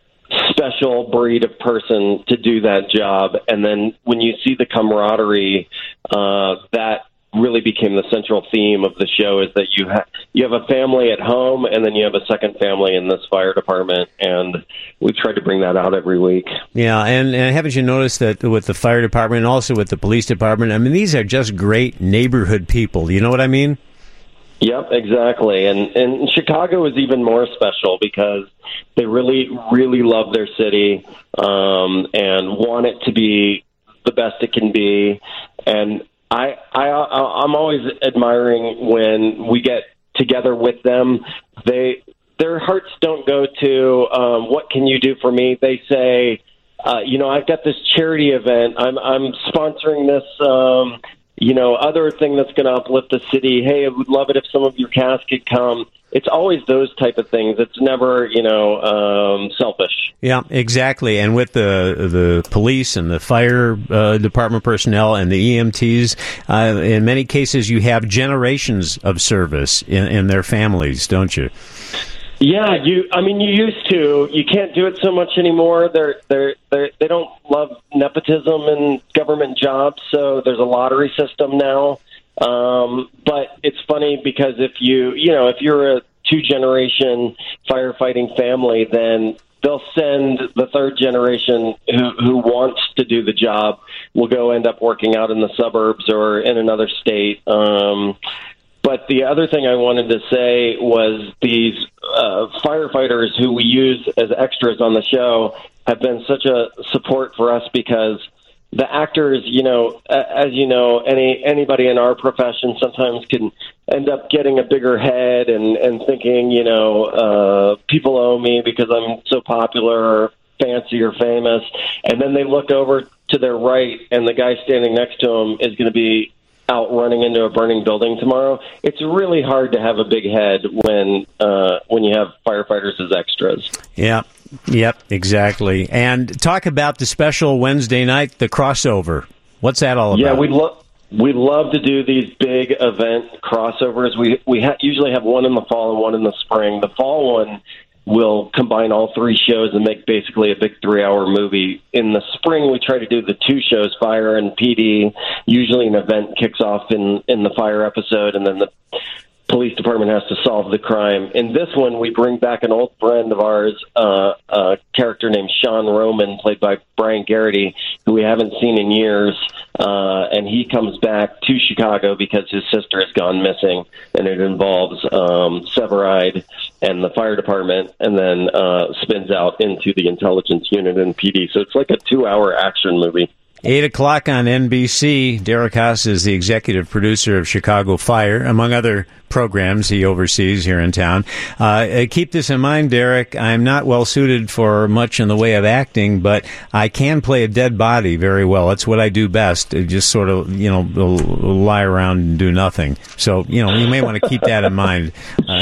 special breed of person to do that job. And then when you see the camaraderie, uh, that really became the central theme of the show, is that you have you have a family at home, and then you have a second family in this fire department, and we try to bring that out every week. Yeah, and, and haven't you noticed that with the fire department and also with the police department, I mean, these are just great neighborhood people. You know what I mean? Yep, exactly. And and Chicago is even more special because they really, really love their city um, and want it to be the best it can be. And I, I, I'm always admiring when we get together with them. They, their hearts don't go to um, what can you do for me. They say, uh, you know, I've got this charity event. I'm, I'm sponsoring this, um, you know, other thing that's going to uplift the city. Hey, I would love it if some of your cast could come. It's always those type of things. It's never, you know, um, selfish. Yeah, exactly. And with the the police and the fire uh, department personnel and the E M Ts, uh, in many cases, you have generations of service in, in their families, don't you? Yeah, you. I mean, you used to. You can't do it so much anymore. They're they're they they don't love nepotism in government jobs, so there's a lottery system now. Um, but it's funny because if you, you know, if you're a two generation firefighting family, then they'll send the third generation who, who wants to do the job will go end up working out in the suburbs or in another state. Um, but the other thing I wanted to say was these uh, firefighters who we use as extras on the show have been such a support for us because the actors, you know, as you know, any anybody in our profession sometimes can end up getting a bigger head and, and thinking, you know, uh, people owe me because I'm so popular or fancy or famous. And then they look over to their right and the guy standing next to them is going to be out running into a burning building tomorrow. It's really hard to have a big head when uh, when you have firefighters as extras. Yeah. Yep, exactly. And talk about the special Wednesday night, the crossover. What's that all about? Yeah, we love we love to do these big event crossovers. We we ha- usually have one in the fall and one in the spring. The fall one will combine all three shows and make basically a big three-hour movie. In the spring, we try to do the two shows, Fire and P D. Usually an event kicks off in, in the Fire episode, and then the police department has to solve the crime. In this one, we bring back an old friend of ours, uh, a character named Sean Roman, played by Brian Garrity, who we haven't seen in years, uh, and he comes back to Chicago because his sister has gone missing, and it involves um, Severide and the fire department, and then uh, spins out into the intelligence unit and P D. So it's like a two-hour action movie. Eight o'clock on N B C. Derek Haas is the executive producer of Chicago Fire, among other programs he oversees here in town. Uh, keep this in mind, Derek. I'm not well suited for much in the way of acting, but I can play a dead body very well. That's what I do best. Just sort of, you know, lie around and do nothing. So, you know, you may want to keep that in mind. Uh,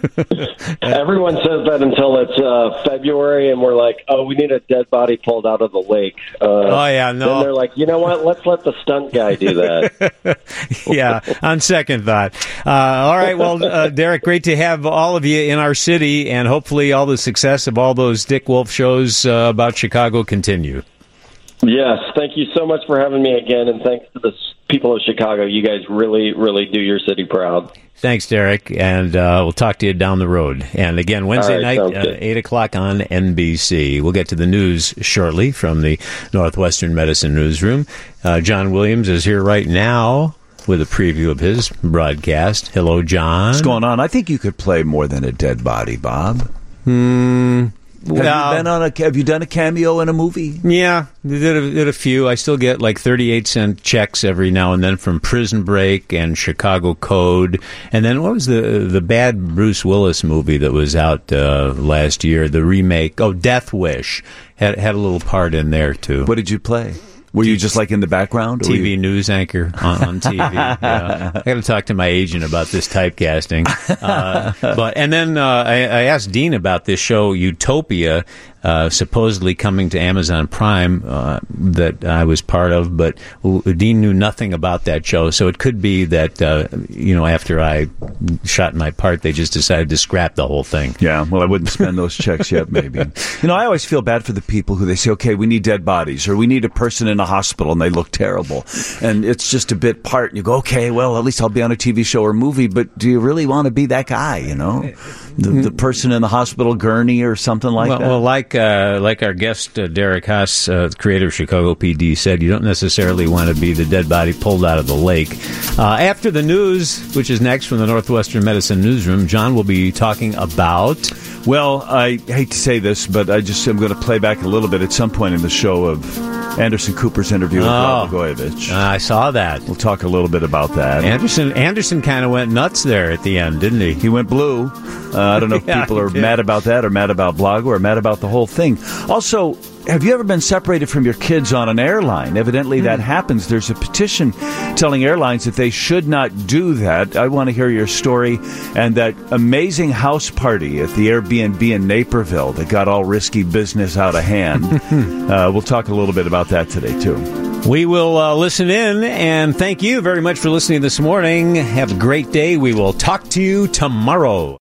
Everyone says that until it's uh, February, and we're like, oh, we need a dead body pulled out of the lake. Uh, oh, yeah, no. Then they're like, you know what? Let's let the stunt guy do that. Yeah, on second thought. Uh, all right, well, uh, Derek, great to have all of you in our city, and hopefully all the success of all those Dick Wolf shows uh, about Chicago continue. Yes, thank you so much for having me again, and thanks to the people of Chicago. You guys really, really do your city proud. Thanks, Derek, and uh, we'll talk to you down the road. And again, Wednesday right, night, uh, eight o'clock on N B C. We'll get to the news shortly from the Northwestern Medicine Newsroom. Uh, John Williams is here right now with a preview of his broadcast. Hello, John. What's going on? I think you could play more than a dead body, Bob. Hmm... Have well, you been on a? Have you done a cameo in a movie? Yeah, did a, did a few. I still get like thirty-eight cent checks every now and then from Prison Break and Chicago Code. And then what was the the bad Bruce Willis movie that was out uh, last year? The remake. Oh, Death Wish had had a little part in there too. What did you play? Were you just like in the background? T V you... news anchor on, on T V. Yeah. I got to talk to my agent about this typecasting. Uh, but and then uh, I, I asked Dean about this show Utopia, uh, supposedly coming to Amazon Prime uh, that I was part of, but Dean knew nothing about that show. So it could be that uh, you know after I shot my part, they just decided to scrap the whole thing. Yeah, well, I wouldn't spend those checks yet. Maybe you know I always feel bad for the people who they say, okay, we need dead bodies or we need a person in a hospital and they look terrible and it's just a bit part and you go, okay, well, at least I'll be on a T V show or movie, but do you really want to be that guy, you know, the, the person in the hospital gurney or something like well, that? Well, like uh, like our guest uh, Derek Haas, uh, creator of Chicago P D, said, you don't necessarily want to be the dead body pulled out of the lake. Uh, after the news, which is next from the Northwestern Medicine Newsroom, John will be talking about... Well, I hate to say this, but I just am going to play back a little bit at some point in the show of Anderson Cooper's interview with Rod Blagojevich. Uh, I saw that. We'll talk a little bit about that. Anderson Anderson kind of went nuts there at the end, didn't he? He went blue. Uh, I don't know if yeah, people are mad about that or mad about Blago or mad about the whole thing. Also, have you ever been separated from your kids on an airline? Evidently that mm. happens. There's a petition telling airlines that they should not do that. I want to hear your story and that amazing house party at the Airbnb in Naperville that got all risky business out of hand. uh, we'll talk a little bit about that today, too. We will uh, listen in, and thank you very much for listening this morning. Have a great day. We will talk to you tomorrow.